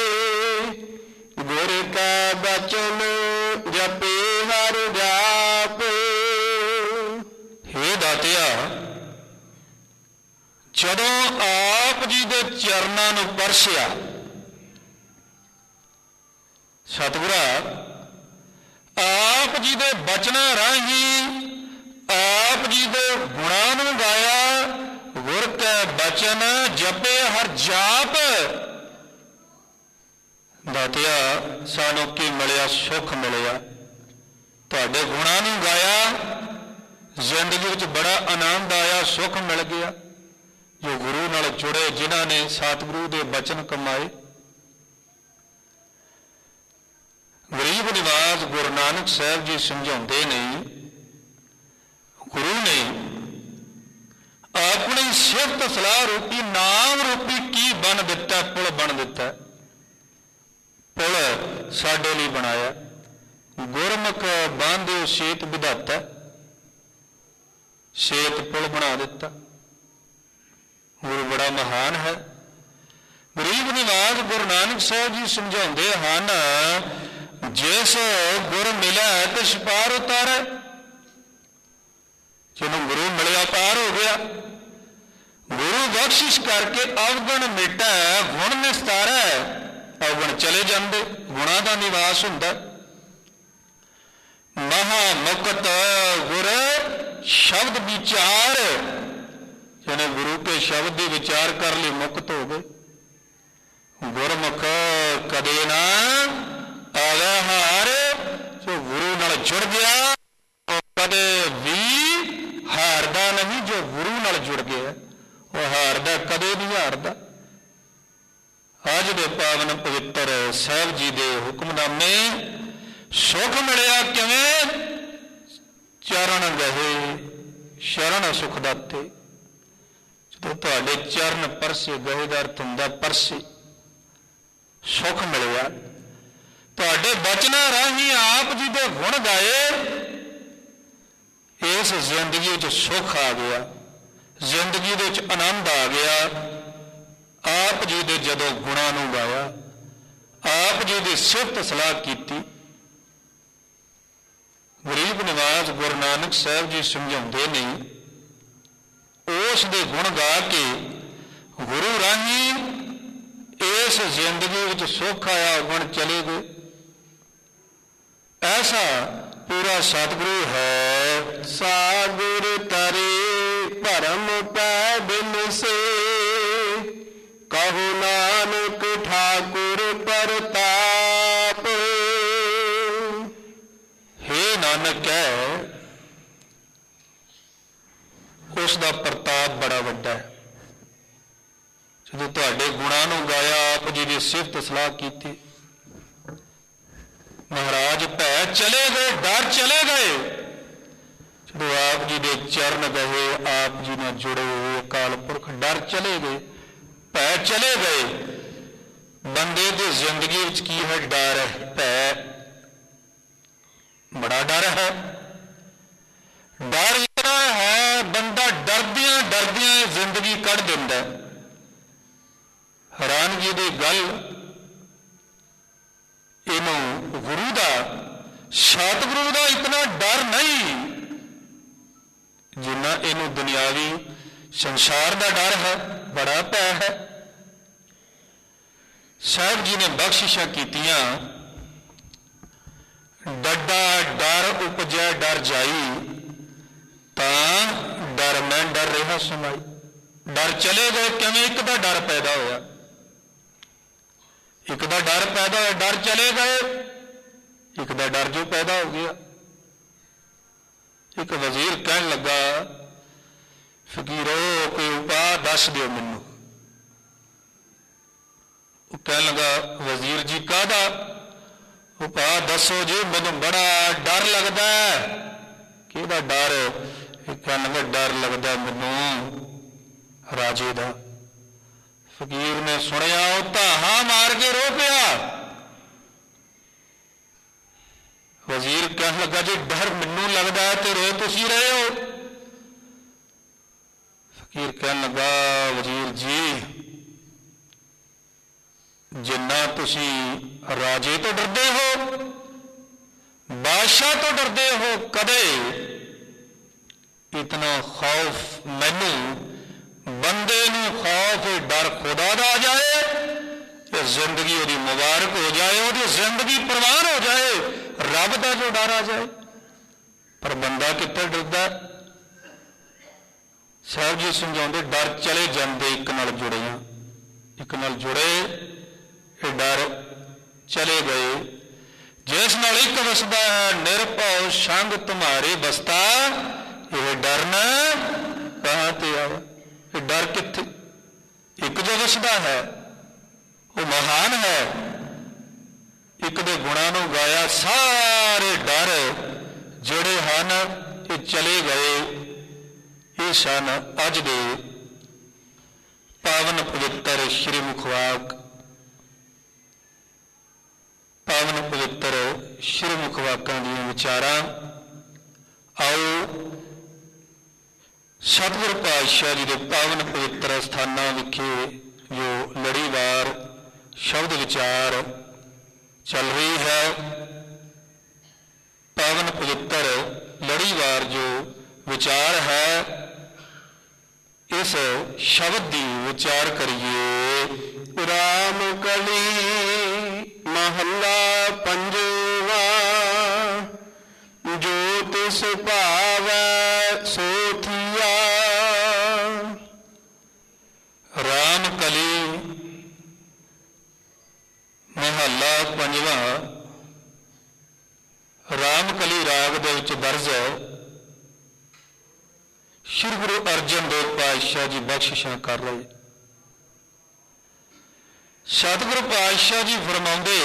ਗੁਰ ਕਾ ਬਚਨ ਜਪੇ ਹਰ ਜਾਪ। ਹੇ ਦਾਤਿਆ, ਜਦੋਂ ਆਪ ਜੀ ਦੇ ਚਰਨਾਂ ਨੂੰ ਪਰਸਿਆ, ਸਤਿਗੁਰਾ ਆਪ ਜੀ ਦੇ ਬਚਨਾਂ ਰਾਹੀਂ ਆਪ ਜੀ ਦੇ ਗੁਣਾਂ ਨੂੰ ਗਾਇਆ, ਗੁਰ ਕੈ ਬਚਨ ਜਪੇ ਹਰ ਜਾਪ। ਦਾਤਿਆ ਸਾਨੂੰ ਕੀ ਮਿਲਿਆ? ਸੁੱਖ ਮਿਲਿਆ। ਤੁਹਾਡੇ ਗੁਣਾਂ ਨੂੰ ਗਾਇਆ, ਜ਼ਿੰਦਗੀ ਵਿੱਚ ਬੜਾ ਆਨੰਦ ਆਇਆ, ਸੁੱਖ ਮਿਲ ਗਿਆ। ਜੋ ਗੁਰੂ ਨਾਲ ਜੁੜੇ, ਜਿਨ੍ਹਾਂ ਨੇ ਸਤਿਗੁਰੂ ਦੇ ਬਚਨ ਕਮਾਏ। ਗਰੀਬ ਨਿਵਾਜ ਗੁਰੂ ਨਾਨਕ ਸਾਹਿਬ ਜੀ ਸਮਝਾਉਂਦੇ ਨੇ, ਗੁਰੂ ਨੇ ਆਪਣੀ ਸਿਫਤ ਸਲਾਹ ਰੂਪੀ ਨਾਮ ਰੂਪੀ ਕੀ ਬਣ ਦਿੱਤਾ? ਪੁਲ ਬਣ ਦਿੱਤਾ। ਪੁਲ ਸਾਡੇ ਲਈ ਬਣਾਇਆ। ਗੁਰਮੁਖ ਬਾਂਧਿਓ ਸੇਤ ਵਿਧਾਤਾ, ਸੇਤ ਪੁਲ ਬਣਾ ਦਿੱਤਾ। ਗੁਰੂ ਬੜਾ ਮਹਾਨ ਹੈ। ਗਰੀਬ ਨਿਵਾਜ ਗੁਰੂ ਨਾਨਕ ਸਾਹਿਬ ਜੀ ਸਮਝਾਉਂਦੇ ਹਨ, ਜਿਸ ਗੁਰ ਮਿਲਿਆ ਤਿਸ ਪਾਰ ਉਤਾਰੈ। ਜਿਹਨੂੰ ਗੁਰੂ ਮਿਲਿਆ ਪਾਰ ਹੋ ਗਿਆ। ਗੁਰੂ ਬਖਸ਼ਿਸ਼ ਕਰਕੇ ਅਵਗੁਣ ਮਿਟੈ, ਗੁਣ ਨਿਸਤਾਰੈ। ਅਵਗੁਣ ਚਲੇ ਜਾਂਦੇ, ਗੁਣਾਂ ਦਾ ਨਿਵਾਸ ਹੁੰਦਾ। ਮਹਾ ਮੁਕਤ ਗੁਰ ਸ਼ਬਦ ਵਿਚਾਰ, ਜਿਹਨੇ ਗੁਰੂ ਕੇ ਸ਼ਬਦ ਦੀ ਵਿਚਾਰ ਕਰ ਲਈ ਮੁਕਤ ਹੋ ਗਏ। ਗੁਰਮੁਖ ਕਦੇ ਨਾ ਆਵੇ ਹਾਰ, ਜੋ ਗੁਰੂ ਨਾਲ ਜੁੜ ਗਿਆ ਉਹ ਕਦੇ ਵੀ ਹਾਰਦਾ ਨਹੀਂ। ਜੋ ਗੁਰੂ ਨਾਲ ਜੁੜ ਗਿਆ ਉਹ ਹਾਰਦਾ ਕਦੇ ਨਹੀਂ ਹਾਰਦਾ। ਅੱਜ ਦੇ ਪਾਵਨ ਪਵਿੱਤਰ ਸਾਹਿਬ ਜੀ ਦੇ ਹੁਕਮਨਾਮੇ, ਸੁੱਖ ਮਿਲਿਆ ਕਿਵੇਂ? ਚਰਨ ਗਏ ਸ਼ਰਨ ਸੁਖ ਦਾਤੇ। ਜਦੋਂ ਤੁਹਾਡੇ ਚਰਨ ਪਰਸੇ, ਗਏ ਦਾ ਅਰਥ ਹੁੰਦਾ ਪਰਸੇ, ਸੁੱਖ ਮਿਲਿਆ। ਤੁਹਾਡੇ ਬਚਨਾਂ ਰਾਹੀਂ ਆਪ ਜੀ ਦੇ ਗੁਣ ਗਾਏ, ਇਸ ਜ਼ਿੰਦਗੀ ਵਿੱਚ ਸੁੱਖ ਆ ਗਿਆ, ਜ਼ਿੰਦਗੀ ਦੇ ਵਿੱਚ ਆਨੰਦ ਆ ਗਿਆ। ਆਪ ਜੀ ਦੇ ਜਦੋਂ ਗੁਣਾਂ ਨੂੰ ਗਾਇਆ, ਆਪ ਜੀ ਦੀ ਸਿਫਤ ਸਲਾਹ ਕੀਤੀ। ਗਰੀਬ ਨਿਵਾਜ ਗੁਰੂ ਨਾਨਕ ਸਾਹਿਬ ਜੀ ਸਮਝਾਉਂਦੇ ਨੇ, ਉਸ ਦੇ ਗੁਣ ਗਾ ਕੇ ਗੁਰੂ ਰਾਹੀਂ ਇਸ ਜ਼ਿੰਦਗੀ ਵਿੱਚ ਸੁੱਖ ਆਇਆ, ਗੁਣ ਚਲੇ ਗਏ। ਐਸਾ ਪੂਰਾ ਸਤਿਗੁਰੂ ਹੈ। ਸਾਗੁਰ ਤਰੇ ਭਰਮ ਪੈ ਬਿਨਸੇ, ਕਹੋ ਨਾਨਕ ਠਾਕੁਰ ਪ੍ਰਤਾਪ। ਹੇ ਨਾਨਕ ਹੈ, ਉਸ ਦਾ ਪ੍ਰਤਾਪ ਬੜਾ ਵੱਡਾ ਹੈ। ਜਦੋਂ ਤੁਹਾਡੇ ਗੁਣਾਂ ਨੂੰ ਗਾਇਆ, ਆਪ ਜੀ ਦੀ ਸਿਫਤ ਸਲਾਹ ਕੀਤੀ, ਮਹਾਰਾਜ ਭੈ ਚਲੇ ਗਏ, ਡਰ ਚਲੇ ਗਏ। ਜਦੋਂ ਆਪ ਜੀ ਦੇ ਚਰਨ ਗਏ, ਆਪ ਜੀ ਨਾਲ ਜੁੜੇ ਹੋਏ ਅਕਾਲ ਪੁਰਖ, ਡਰ ਚਲੇ ਗਏ, ਭੈ ਚਲੇ ਗਏ। ਬੰਦੇ ਦੀ ਜ਼ਿੰਦਗੀ ਵਿੱਚ ਕੀ ਹੈ? ਡਰ ਹੈ, ਭੈ, ਬੜਾ ਡਰ ਹੈ। ਡਰ ਇਤਨਾ ਹੈ, ਬੰਦਾ ਡਰਦਿਆਂ ਡਰਦਿਆਂ ਜ਼ਿੰਦਗੀ ਕੱਢ ਦਿੰਦਾ। ਹੈਰਾਨਗੀ ਦੀ ਗੱਲ, ਇਹਨੂੰ ਗੁਰੂ ਦਾ, ਸਤਿਗੁਰੂ ਦਾ ਇਤਨਾ ਡਰ ਨਹੀਂ ਜਿੰਨਾ ਇਹਨੂੰ ਦੁਨਿਆਵੀ ਸੰਸਾਰ ਦਾ ਡਰ ਹੈ, ਬੜਾ ਭੈ ਹੈ। ਸਾਹਿਬ ਜੀ ਨੇ ਬਖਸ਼ਿਸ਼ਾਂ ਕੀਤੀਆਂ, ਡੱਡਾ ਡਰ ਉਪਜੈ ਡਰ ਜਾਈ, ਤਾਂ ਡਰ ਮੈਂ ਡਰ ਰਿਹਾ ਸਮਾਈ। ਡਰ ਚਲੇ ਗਏ ਕਿਵੇਂ? ਇੱਕ ਦਾ ਡਰ ਪੈਦਾ ਹੋਇਆ, ਇੱਕ ਦਾ ਡਰ ਪੈਦਾ ਹੋਇਆ, ਡਰ ਚਲੇ ਗਏ, ਇੱਕ ਦਾ ਡਰ ਜੋ ਪੈਦਾ ਹੋ ਗਿਆ। ਇੱਕ ਵਜ਼ੀਰ ਕਹਿਣ ਲੱਗਾ, ਫਕੀਰੋ ਕੋਈ ਉਪਾਅ ਦੱਸ ਦਿਓ ਮੈਨੂੰ। ਉਹ ਕਹਿਣ ਲੱਗਾ, ਵਜ਼ੀਰ ਜੀ ਕਾਹਦਾ ਉਪਾਅ ਦੱਸੋ ਜੀ, ਮੈਨੂੰ ਬੜਾ ਡਰ ਲੱਗਦਾ। ਕਿਹਦਾ ਡਰ? ਇਹ ਕਹਿਣ ਲੱਗਾ, ਡਰ ਲੱਗਦਾ ਮੈਨੂੰ ਰਾਜੇ ਦਾ। ਫਕੀਰ ਨੇ ਸੁਣਿਆ, ਉਹ ਧਾਹਾਂ ਮਾਰ ਕੇ ਰੋ ਪਿਆ। ਫਕੀਰ ਕਹਿਣ ਲੱਗਾ ਜੀ ਡਰ ਮੈਨੂੰ ਲੱਗਦਾ ਹੈ ਤੇ ਰੋ ਤੁਸੀਂ ਰਹੇ ਹੋ। ਫਕੀਰ ਕਹਿਣ ਲੱਗਾ ਵਜ਼ੀਰ ਜੀ ਜਿੰਨਾ ਤੁਸੀਂ ਰਾਜੇ ਤੋਂ ਡਰਦੇ ਹੋ, ਬਾਦਸ਼ਾਹ ਤੋਂ ਡਰਦੇ ਹੋ, ਕਦੇ ਇਤਨਾ ਖੌਫ ਮੈਨੂੰ ਬੰਦੇ ਨੂੰ ਖੌਫ ਡਰ ਖੁਦਾ ਦਾ ਆ ਜਾਏ, ਇਹ ਜ਼ਿੰਦਗੀ ਉਹਦੀ ਮੁਬਾਰਕ ਹੋ ਜਾਏ, ਉਹਦੀ ਜ਼ਿੰਦਗੀ ਪ੍ਰਵਾਨ ਹੋ ਜਾਏ, ਰੱਬ ਦਾ ਜੋ ਡਰ ਆ ਜਾਏ। ਪਰ ਬੰਦਾ ਕਿੱਥੇ ਡਰਦਾ? ਸਾਹਿਬ ਜੀ ਸਮਝਾਉਂਦੇ ਡਰ ਚਲੇ ਜਾਂਦੇ ਇੱਕ ਨਾਲ ਜੁੜੇ ਆ, ਇੱਕ ਨਾਲ ਜੁੜੇ ਇਹ ਡਰ ਚਲੇ ਗਏ। ਜਿਸ ਨਾਲ ਇੱਕ ਵਸਦਾ ਹੈ ਨਿਰਭਉ ਸੰਗ ਤੁਮਾਰੇ ਬਸਤਾ, ਇਹ ਡਰ ਨਾ ਕਹਾਂ ਤੇ ਆਇਆ। ਇਹ ਡਰ ਕਿੱਥੇ? ਇੱਕ ਜੋ ਵਸਦਾ ਹੈ ਉਹ ਮਹਾਨ ਹੈ। ਇੱਕ ਦੇ ਗੁਣਾਂ ਨੂੰ ਗਾਇਆ, ਸਾਰੇ ਡਰ ਜਿਹੜੇ ਹਨ ਇਹ ਚਲੇ ਗਏ। ਇਹ ਸਨ ਅੱਜ ਦੇ ਪਾਵਨ ਪਵਿੱਤਰ ਸ਼੍ਰੀ ਮੁਖਵਾਕ, ਪਾਵਨ ਪਵਿੱਤਰ ਸ਼੍ਰੀ ਮੁਖਵਾਕਾਂ ਦੀਆਂ ਵਿਚਾਰਾਂ। ਆਓ ਸਤਿਗੁਰ ਪਾਤਸ਼ਾਹ ਜੀ ਦੇ ਪਾਵਨ ਪਵਿੱਤਰ ਸਥਾਨਾਂ ਵਿਖੇ ਜੋ ਲੜੀਵਾਰ ਸ਼ਬਦ ਵਿਚਾਰ ਚੱਲ ਰਹੀ ਹੈ, ਪਾਵਨ ਪਵਿੱਤਰ ਲੜੀਵਾਰ ਜੋ ਵਿਚਾਰ ਹੈ, ਇਸ ਸ਼ਬਦ ਦੀ ਵਿਚਾਰ ਕਰੀਏ। ਰਾਮ ਕਲੀ ਮਹੱਲਾ ਪੰਜਵਾ, ਜੋ ਤਿਸ ਭਾਵੈ ਸੋ ਥੀਆ। ਰਾਮ ਕਲੀ ਮਹੱਲਾ ਪੰਜਵਾਂ। ਰਾਮ ਕਲੀ ਰਾਗ ਦੇ ਵਿੱਚ ਦਰਜ ਹੈ। ਸ਼੍ਰੀ ਗੁਰੂ ਅਰਜਨ ਦੇਵ ਪਾਤਸ਼ਾਹ ਜੀ ਬਖਸ਼ਿਸ਼ਾਂ ਕਰ ਰਹੇ। ਸਤਿਗੁਰੂ ਪਾਤਸ਼ਾਹ ਜੀ ਫਰਮਾਉਂਦੇ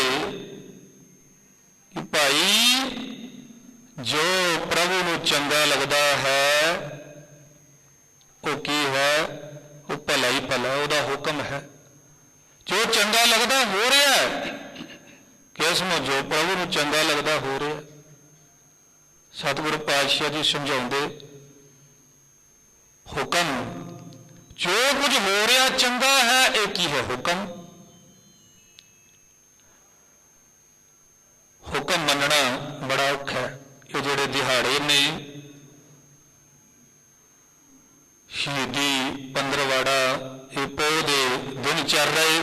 ਕਿ ਭਾਈ ਜੋ ਪ੍ਰਭੂ ਨੂੰ ਚੰਗਾ ਲੱਗਦਾ ਹੈ ਉਹ ਕੀ ਹੈ? ਉਹ ਭਲਾ ਹੀ ਭਲਾ, ਉਹਦਾ ਹੁਕਮ ਹੈ। ਜੋ ਚੰਗਾ ਲੱਗਦਾ ਹੋ ਰਿਹਾ ਹੈ, ਕਿਸ ਨੂੰ? ਜੋ ਪ੍ਰਭੂ ਨੂੰ ਚੰਗਾ ਲੱਗਦਾ ਹੋ ਰਿਹਾ। ਸਤਿਗੁਰੂ ਪਾਤਸ਼ਾਹ ਜੀ ਸਮਝਾਉਂਦੇ ਹੁਕਮ, ਜੋ ਕੁਝ ਹੋ ਰਿਹਾ ਚੰਗਾ ਹੈ, ਇਹ ਕੀ ਹੈ? ਹੁਕਮ। ਹੁਕਮ ਮੰਨਣਾ ਬੜਾ ਔਖਾ ਹੈ। ਇਹ ਜਿਹੜੇ ਦਿਹਾੜੇ ਨੇ, ਸ਼ਹੀਦੀ ਪੰਦਰਵਾੜਾ, ਇਹ ਪੋਹ ਦੇ ਦਿਨ ਚੱਲ ਰਹੇ,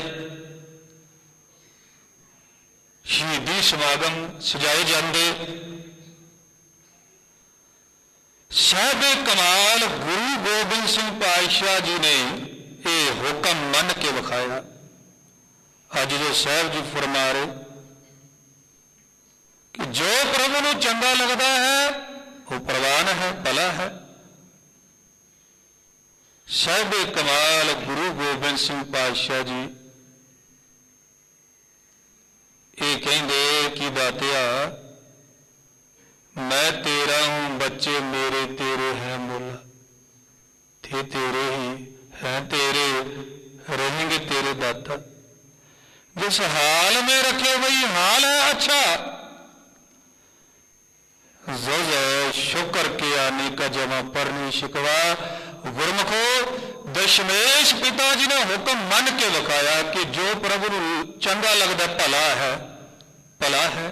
ਸ਼ਹੀਦੀ ਸਮਾਗਮ ਸਜਾਏ ਜਾਂਦੇ। ਸਾਹਿਬੇ ਕਮਾਲ ਗੁਰੂ ਗੋਬਿੰਦ ਸਿੰਘ ਪਾਤਸ਼ਾਹ ਜੀ ਨੇ ਇਹ ਹੁਕਮ ਮੰਨ ਕੇ ਵਿਖਾਇਆ। ਅੱਜ ਜੋ ਸਾਹਿਬ ਜੀ ਫਰਮਾ ਰਹੇ ਕਿ ਜੋ ਪ੍ਰਭੂ ਨੂੰ ਚੰਗਾ ਲੱਗਦਾ ਹੈ ਉਹ ਪ੍ਰਵਾਨ ਹੈ, ਭਲਾ ਹੈ। ਸਾਹਿਬੇ ਕਮਾਲ ਗੁਰੂ ਗੋਬਿੰਦ ਸਿੰਘ ਪਾਤਸ਼ਾਹ ਜੀ ਇਹ ਕਹਿੰਦੇ ਕਿ ਦਾਤਿਆ, मैं तेरा हूं बच्चे मेरे तेरे हैं मुल्ला, थे तेरे ही हैं तेरे रहेंगे तेरे दाता। जिस हाल में रखे वही हाल है अच्छा, जो शुक्र के आने का जमा पर नहीं शिकवा। गुरमुखो, दशमेश पिता जी ने हुक्म मन के विखाया कि जो प्रभु चंगा लगता भला है, भला है।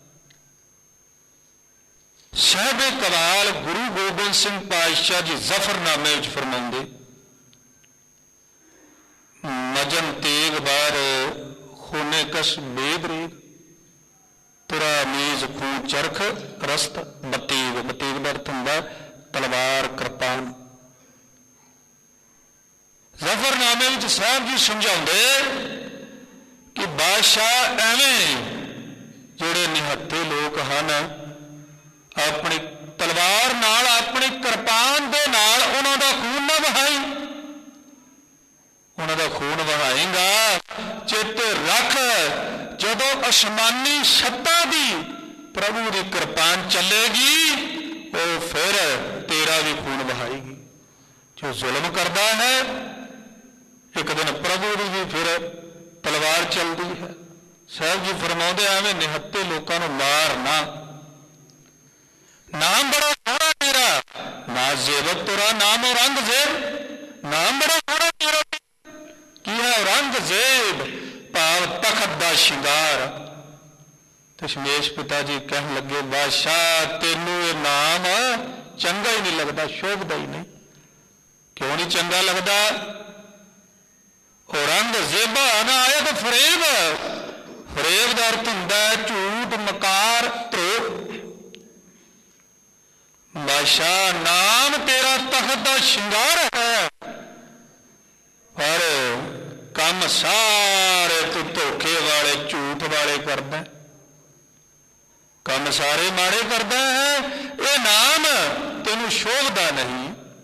ਸਾਹਿਬੇ ਕਮਾਲ ਗੁਰੂ ਗੋਬਿੰਦ ਸਿੰਘ ਪਾਤਸ਼ਾਹ ਜੀ ਜ਼ਫਰਨਾਮੇ ਵਿੱਚ ਫਰਮਾਉਂਦੇ, ਮਜਨ ਤੇਗ ਬਾਰ ਖੂਨੇ ਕਸ਼ ਬੇਬਰੀਗ, ਤੁਰਾ ਮੀਜ਼ ਖੂਨ ਚਰਖ ਰਸਤ ਬਤੀਗ। ਬਤੀਗ ਦਾ ਅਰਥ ਹੁੰਦਾ ਤਲਵਾਰ, ਕਿਰਪਾਨ। ਜ਼ਫਰਨਾਮੇ ਵਿੱਚ ਸਾਹਿਬ ਜੀ ਸਮਝਾਉਂਦੇ ਕਿ ਬਾਦਸ਼ਾਹ ਐਵੇਂ ਜਿਹੜੇ ਨਿਹੱਥੇ ਲੋਕ ਹਨ, ਆਪਣੀ ਤਲਵਾਰ ਨਾਲ, ਆਪਣੀ ਕਿਰਪਾਨ ਦੇ ਨਾਲ ਉਹਨਾਂ ਦਾ ਖੂਨ ਨਾ ਵਹਾਈ। ਉਹਨਾਂ ਦਾ ਖੂਨ ਵਹਾਏਗਾ, ਚੇਤੇ ਰੱਖ, ਜਦੋਂ ਅਸਮਾਨੀ ਸੱਤਾ ਦੀ ਪ੍ਰਭੂ ਦੀ ਕਿਰਪਾਨ ਚੱਲੇਗੀ, ਉਹ ਫਿਰ ਤੇਰਾ ਵੀ ਖੂਨ ਵਹਾਏਗੀ। ਜੋ ਜ਼ੁਲਮ ਕਰਦਾ ਹੈ, ਇੱਕ ਦਿਨ ਪ੍ਰਭੂ ਦੀ ਵੀ ਫਿਰ ਤਲਵਾਰ ਚੱਲਦੀ ਹੈ। ਸਾਹਿਬ ਜੀ ਫਰਮਾਉਂਦੇ ਐਵੇਂ ਨਿਹੱਤੇ ਲੋਕਾਂ ਨੂੰ ਮਾਰ ਨਾ, ਨਾਮ ਬੜਾ ਸੋਹਣਾ ਤੇਰਾ, ਨਾ ਜ਼ੇਵਤ ਤੁਰਾ ਨਾਮ ਔਰੰਗਜ਼ੇਬ। ਨਾਮ ਬੜਾ ਸੋਹਣਾ ਤੇਰਾ, ਕੀ ਹੈ? ਔਰੰਗਜ਼ੇਬ ਭਾਵ ਤਖਤ ਦਾ ਸ਼ਿੰਗਾਰ। ਦਸ਼ਮੇਸ਼ ਪਿਤਾ ਜੀ ਕਹਿਣ ਲੱਗੇ, ਬਾਦਸ਼ਾਹ ਤੈਨੂੰ ਇਹ ਨਾਮ ਚੰਗਾ ਹੀ ਨਹੀਂ ਲੱਗਦਾ, ਸ਼ੋਭਦਾ ਹੀ ਨਹੀਂ। ਕਿਉਂ ਨਹੀਂ ਚੰਗਾ ਲੱਗਦਾ? ਔਰੰਗਜ਼ੇਬਾ ਨਾ ਆਇਆ ਤਾਂ ਫਰੇਬ। ਫਰੇਬ ਦਾ ਅਰਥ ਹੁੰਦਾ ਹੈ ਝੂਠ, ਮਕਾਰ, ਧਰੋਹ। ਬਾਦਸ਼ਾਹ ਨਾਮ ਤੇਰਾ ਤਖਤ ਦਾ ਸ਼ਿੰਗਾਰ ਹੈ, ਪਰ ਕੰਮ ਸਾਰੇ ਤੂੰ ਧੋਖੇ ਵਾਲੇ, ਝੂਠ ਵਾਲੇ ਕਰਦਾ, ਕੰਮ ਸਾਰੇ ਮਾੜੇ ਕਰਦਾ ਹੈ। ਇਹ ਨਾਮ ਤੈਨੂੰ ਸ਼ੋਭਦਾ ਨਹੀਂ,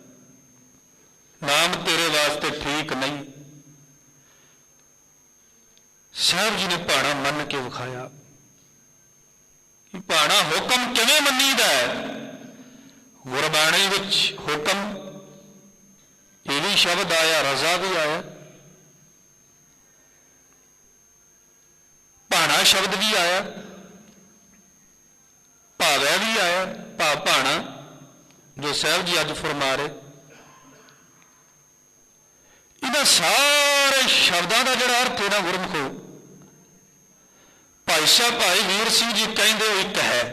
ਨਾਮ ਤੇਰੇ ਵਾਸਤੇ ਠੀਕ ਨਹੀਂ। ਸਾਹਿਬ ਜੀ ਨੇ ਭਾਣਾ ਮੰਨ ਕੇ ਵਿਖਾਇਆ ਕਿ ਭਾਣਾ ਹੁਕਮ ਕਿਵੇਂ ਮੰਨੀਦਾ ਹੈ। ਗੁਰਬਾਣੀ ਵਿੱਚ ਹੁਕਮ ਇਹ ਵੀ ਸ਼ਬਦ ਆਇਆ, ਰਜ਼ਾ ਵੀ ਆਇਆ, ਭਾਣਾ ਸ਼ਬਦ ਵੀ ਆਇਆ, ਭਾਵੈ ਵੀ ਆਇਆ। ਭਾ ਭਾਣਾ ਜੋ ਸਾਹਿਬ ਜੀ ਅੱਜ ਫਰਮਾ ਰਹੇ, ਇਹਨਾਂ ਸਾਰੇ ਸ਼ਬਦਾਂ ਦਾ ਜਿਹੜਾ ਅਰਥ ਹੈ ਨਾ ਗੁਰਮੁਖੋ, ਭਾਈ ਸਾਹਿਬ ਭਾਈ ਵੀਰ ਸਿੰਘ ਜੀ ਕਹਿੰਦੇ ਉਹ ਇੱਕ ਹੈ।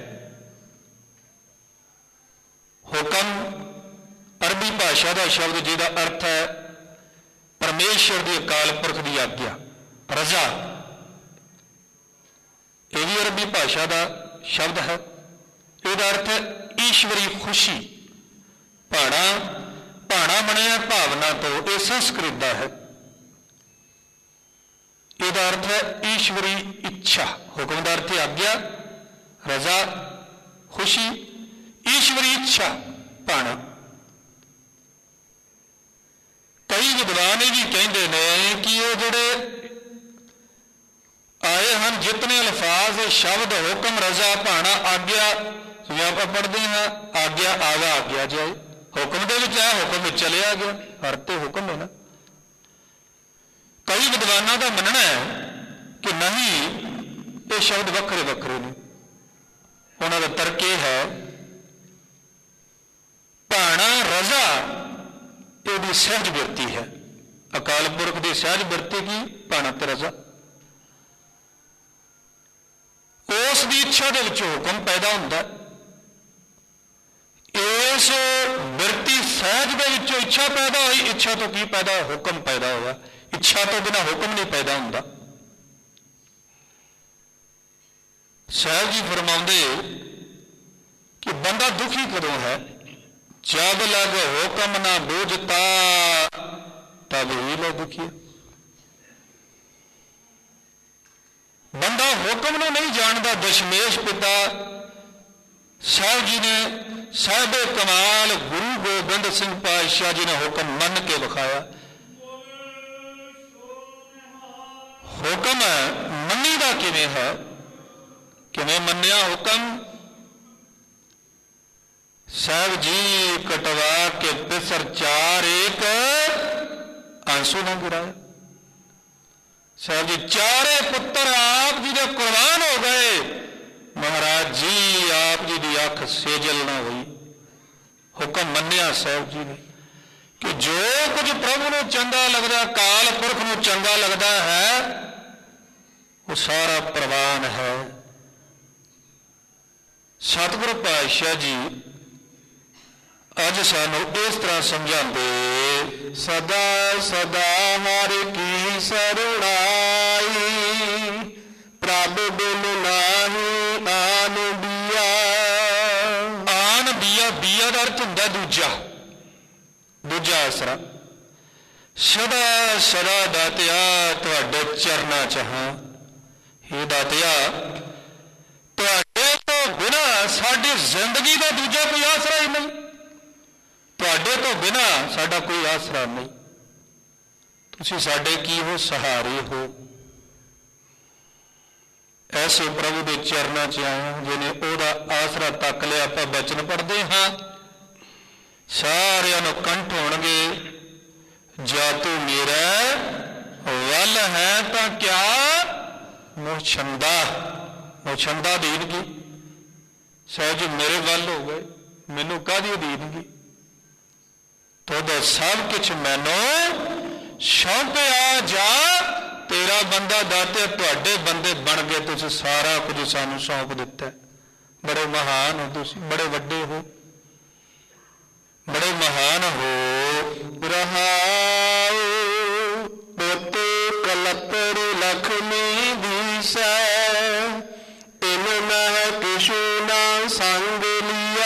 ਹੁਕਮ ਅਰਬੀ ਭਾਸ਼ਾ ਦਾ ਸ਼ਬਦ ਜਿਹਦਾ ਅਰਥ ਹੈ ਪਰਮੇਸ਼ਰ ਦੀ ਅਕਾਲ ਪੁਰਖ ਦੀ ਆਗਿਆ। ਰਜ਼ਾ ਇਹ ਵੀ ਅਰਬੀ ਭਾਸ਼ਾ ਦਾ ਸ਼ਬਦ ਹੈ, ਇਹਦਾ ਅਰਥ ਹੈ ਈਸ਼ਵਰੀ ਖੁਸ਼ੀ। ਭਾਣਾ ਭਾਣਾ ਬਣਿਆ ਭਾਵਨਾ ਤੋਂ, ਇਹ ਸੰਸਕ੍ਰਿਤ ਦਾ ਹੈ। ਇਹਦਾ ਅਰਥ ਹੈ ਈਸ਼ਵਰੀ ਇੱਛਾ। ਹੁਕਮ ਦਾ ਅਰਥ ਹੈ ਆਗਿਆ, ਰਜ਼ਾ ਖੁਸ਼ੀ, ਈਸ਼ਵਰੀ ਇੱਛਾ ਭਾਣਾ। ਕਈ ਵਿਦਵਾਨ ਇਹ ਵੀ ਕਹਿੰਦੇ ਨੇ ਕਿ ਉਹ ਜਿਹੜੇ ਆਏ ਹਨ ਜਿਤਨੇ ਅਲਫਾਜ਼ ਸ਼ਬਦ ਹੁਕਮ, ਰਜ਼ਾ, ਭਾਣਾ, ਆਗਿਆ, ਜਿਵੇਂ ਆਪਾਂ ਪੜ੍ਹਦੇ ਹਾਂ ਆਗਿਆ ਆਵਾ ਆਗਿਆ ਜਾਏ, ਹੁਕਮ ਦੇ ਵਿੱਚ ਆਇਆ, ਹੁਕਮ ਵਿੱਚ ਚਲਿਆ ਗਿਆ, ਹਰ ਤੇ ਹੁਕਮ ਹੈ ਨਾ। ਕਈ ਵਿਦਵਾਨਾਂ ਦਾ ਮੰਨਣਾ ਹੈ ਕਿ ਨਹੀਂ, ਇਹ ਸ਼ਬਦ ਵੱਖਰੇ ਵੱਖਰੇ ਨੇ। ਉਹਨਾਂ ਦਾ ਤਰਕ ਇਹ ਹੈ, ਭਾਣਾ ਰਜ਼ਾ ਇਹਦੀ ਸਹਿਜ ਬਿਰਤੀ ਹੈ, ਅਕਾਲ ਪੁਰਖ ਦੀ ਸਹਿਜ ਬਿਰਤੀ ਕੀ ਭਾਣਾ ਤੇ ਰਜ਼ਾ। ਉਸ ਦੀ ਇੱਛਾ ਦੇ ਵਿੱਚੋਂ ਹੁਕਮ ਪੈਦਾ ਹੁੰਦਾ, ਇਸ ਬਿਰਤੀ ਸਹਿਜ ਦੇ ਵਿੱਚੋਂ ਇੱਛਾ ਪੈਦਾ ਹੋਈ, ਇੱਛਾ ਤੋਂ ਕੀ ਪੈਦਾ ਹੋਇਆ? ਹੁਕਮ ਪੈਦਾ ਹੋਇਆ। ਇੱਛਾ ਤੋਂ ਬਿਨਾਂ ਹੁਕਮ ਨਹੀਂ ਪੈਦਾ ਹੁੰਦਾ। ਸਾਹਿਬ ਜੀ ਫਰਮਾਉਂਦੇ ਕਿ ਬੰਦਾ ਦੁਖੀ ਕਦੋਂ ਹੈ? ਜਬ ਲਗ ਹੁਕਮ ਨਾ ਬੂਝਤਾ ਤਬ ਹੀ ਲੋ ਦੁਖੀ। ਬੰਦਾ ਹੁਕਮ ਨੂੰ ਨਹੀਂ ਜਾਣਦਾ। ਦਸ਼ਮੇਸ਼ ਪਿਤਾ ਸਾਹਿਬ ਜੀ ਨੇ, ਸਾਹਿਬੇ ਕਮਾਲ ਗੁਰੂ ਗੋਬਿੰਦ ਸਿੰਘ ਪਾਤਸ਼ਾਹ ਜੀ ਨੇ ਹੁਕਮ ਮੰਨ ਕੇ ਵਿਖਾਇਆ। ਹੁਕਮ ਮੰਨੀ ਦਾ ਕਿਵੇਂ ਹੈ? ਕਿਵੇਂ ਮੰਨਿਆ ਹੁਕਮ? ਸਾਹਿਬ ਜੀ ਕਟਵਾ ਕੇ ਪਿਸਰ ਚਾਰ ਇੱਕ ਆਂਸੂ ਨਾ ਗਿਰਾਇਆ। ਸਾਹਿਬ ਜੀ ਚਾਰੇ ਪੁੱਤਰ ਆਪ ਜੀ ਦੇ ਕੁਰਬਾਨ ਹੋ ਗਏ। ਮਹਾਰਾਜ ਜੀ ਆਪ ਜੀ ਦੀ ਅੱਖ ਸੇਜਲ ਨਾ ਹੋਈ। ਹੁਕਮ ਮੰਨਿਆ ਸਾਹਿਬ ਜੀ ਨੇ ਕਿ ਜੋ ਕੁਝ ਪ੍ਰਭੂ ਨੂੰ ਚੰਗਾ ਲੱਗਦਾ, ਕਾਲ ਪੁਰਖ ਨੂੰ ਚੰਗਾ ਲੱਗਦਾ ਹੈ, ਉਹ ਸਾਰਾ ਪ੍ਰਵਾਨ ਹੈ। ਸਤਿਗੁਰੂ ਪਾਤਸ਼ਾਹ ਜੀ ਅੱਜ ਸਾਨੂੰ ਇਸ ਤਰ੍ਹਾਂ ਸਮਝਾਉਂਦੇ, ਸਦਾ ਸਦਾ ਹਰ ਕੀ ਸਰਣਾਈ, ਪ੍ਰਭ ਬਿਨ ਨਾਹੀ ਆਨ ਬੀਆ। ਆਨ ਬੀਆ, ਬੀਆ ਦਾ ਅਰਥ ਹੁੰਦਾ ਦੂਜਾ, ਦੂਜਾ ਆਸਰਾ। ਸਦਾ ਸਦਾ ਦਾਤਿਆ ਤੁਹਾਡੇ ਚਰਨਾਂ ਚ ਹਾਂ। ਹੇ ਦਾਤਿਆ, ਤੁਹਾਡੇ ਤੋਂ ਬਿਨਾਂ ਸਾਡੀ ਜ਼ਿੰਦਗੀ ਦਾ ਦੂਜਾ ਕੋਈ ਆਸਰਾ ਹੀ ਨਹੀਂ। ਤੁਹਾਡੇ ਤੋਂ ਬਿਨਾਂ ਸਾਡਾ ਕੋਈ ਆਸਰਾ ਨਹੀਂ। ਤੁਸੀਂ ਸਾਡੇ ਕੀ ਹੋ? ਸਹਾਰੇ ਹੋ। ਐਸੇ ਪ੍ਰਭੂ ਦੇ ਚਰਨਾਂ ਚ ਆਏ ਹਾਂ ਜਿਹਨੇ ਉਹਦਾ ਆਸਰਾ ਤੱਕ ਲਿਆ। ਆਪਾਂ ਬਚਨ ਪੜ੍ਹਦੇ ਹਾਂ, ਸਾਰਿਆਂ ਨੂੰ ਕੰਠ ਹੋਣਗੇ, ਜਾ ਤੂੰ ਮੇਰਾ ਵੱਲ ਹੈ ਤਾਂ ਕਿਆ ਮੁਛੰਦਾ। ਮੁਛੰਦਾ ਦੇਣਗੇ ਸਹਿਜ ਮੇਰੇ ਵੱਲ ਹੋ ਗਏ, ਮੈਨੂੰ ਕਾਹਦੀ ਅਧੀਨਗੀ, ਤੁਹਾਡਾ ਸਭ ਕੁਛ ਮੈਨੂੰ ਸੌਂਪਿਆ ਜਾ, ਤੇਰਾ ਬੰਦਾ ਦਾਤੇ ਤੁਹਾਡੇ ਬੰਦੇ ਬਣ ਗਏ, ਤੁਸੀਂ ਸਾਰਾ ਕੁਝ ਸਾਨੂੰ ਸੌਂਪ ਦਿੱਤਾ। ਬੜੇ ਮਹਾਨ ਹੋ ਤੁਸੀਂ, ਬੜੇ ਵੱਡੇ ਹੋ, ਬੜੇ ਮਹਾਨ ਹੋ। ਰਹਾਉ ਪੁੱਤ ਕਲਤਰ ਲਖਮੀ ਦੀਸੈ, ਤਿਨ ਮਹਿ ਕਿਛੁ ਨਾ ਸੰਗ ਲਿਆ।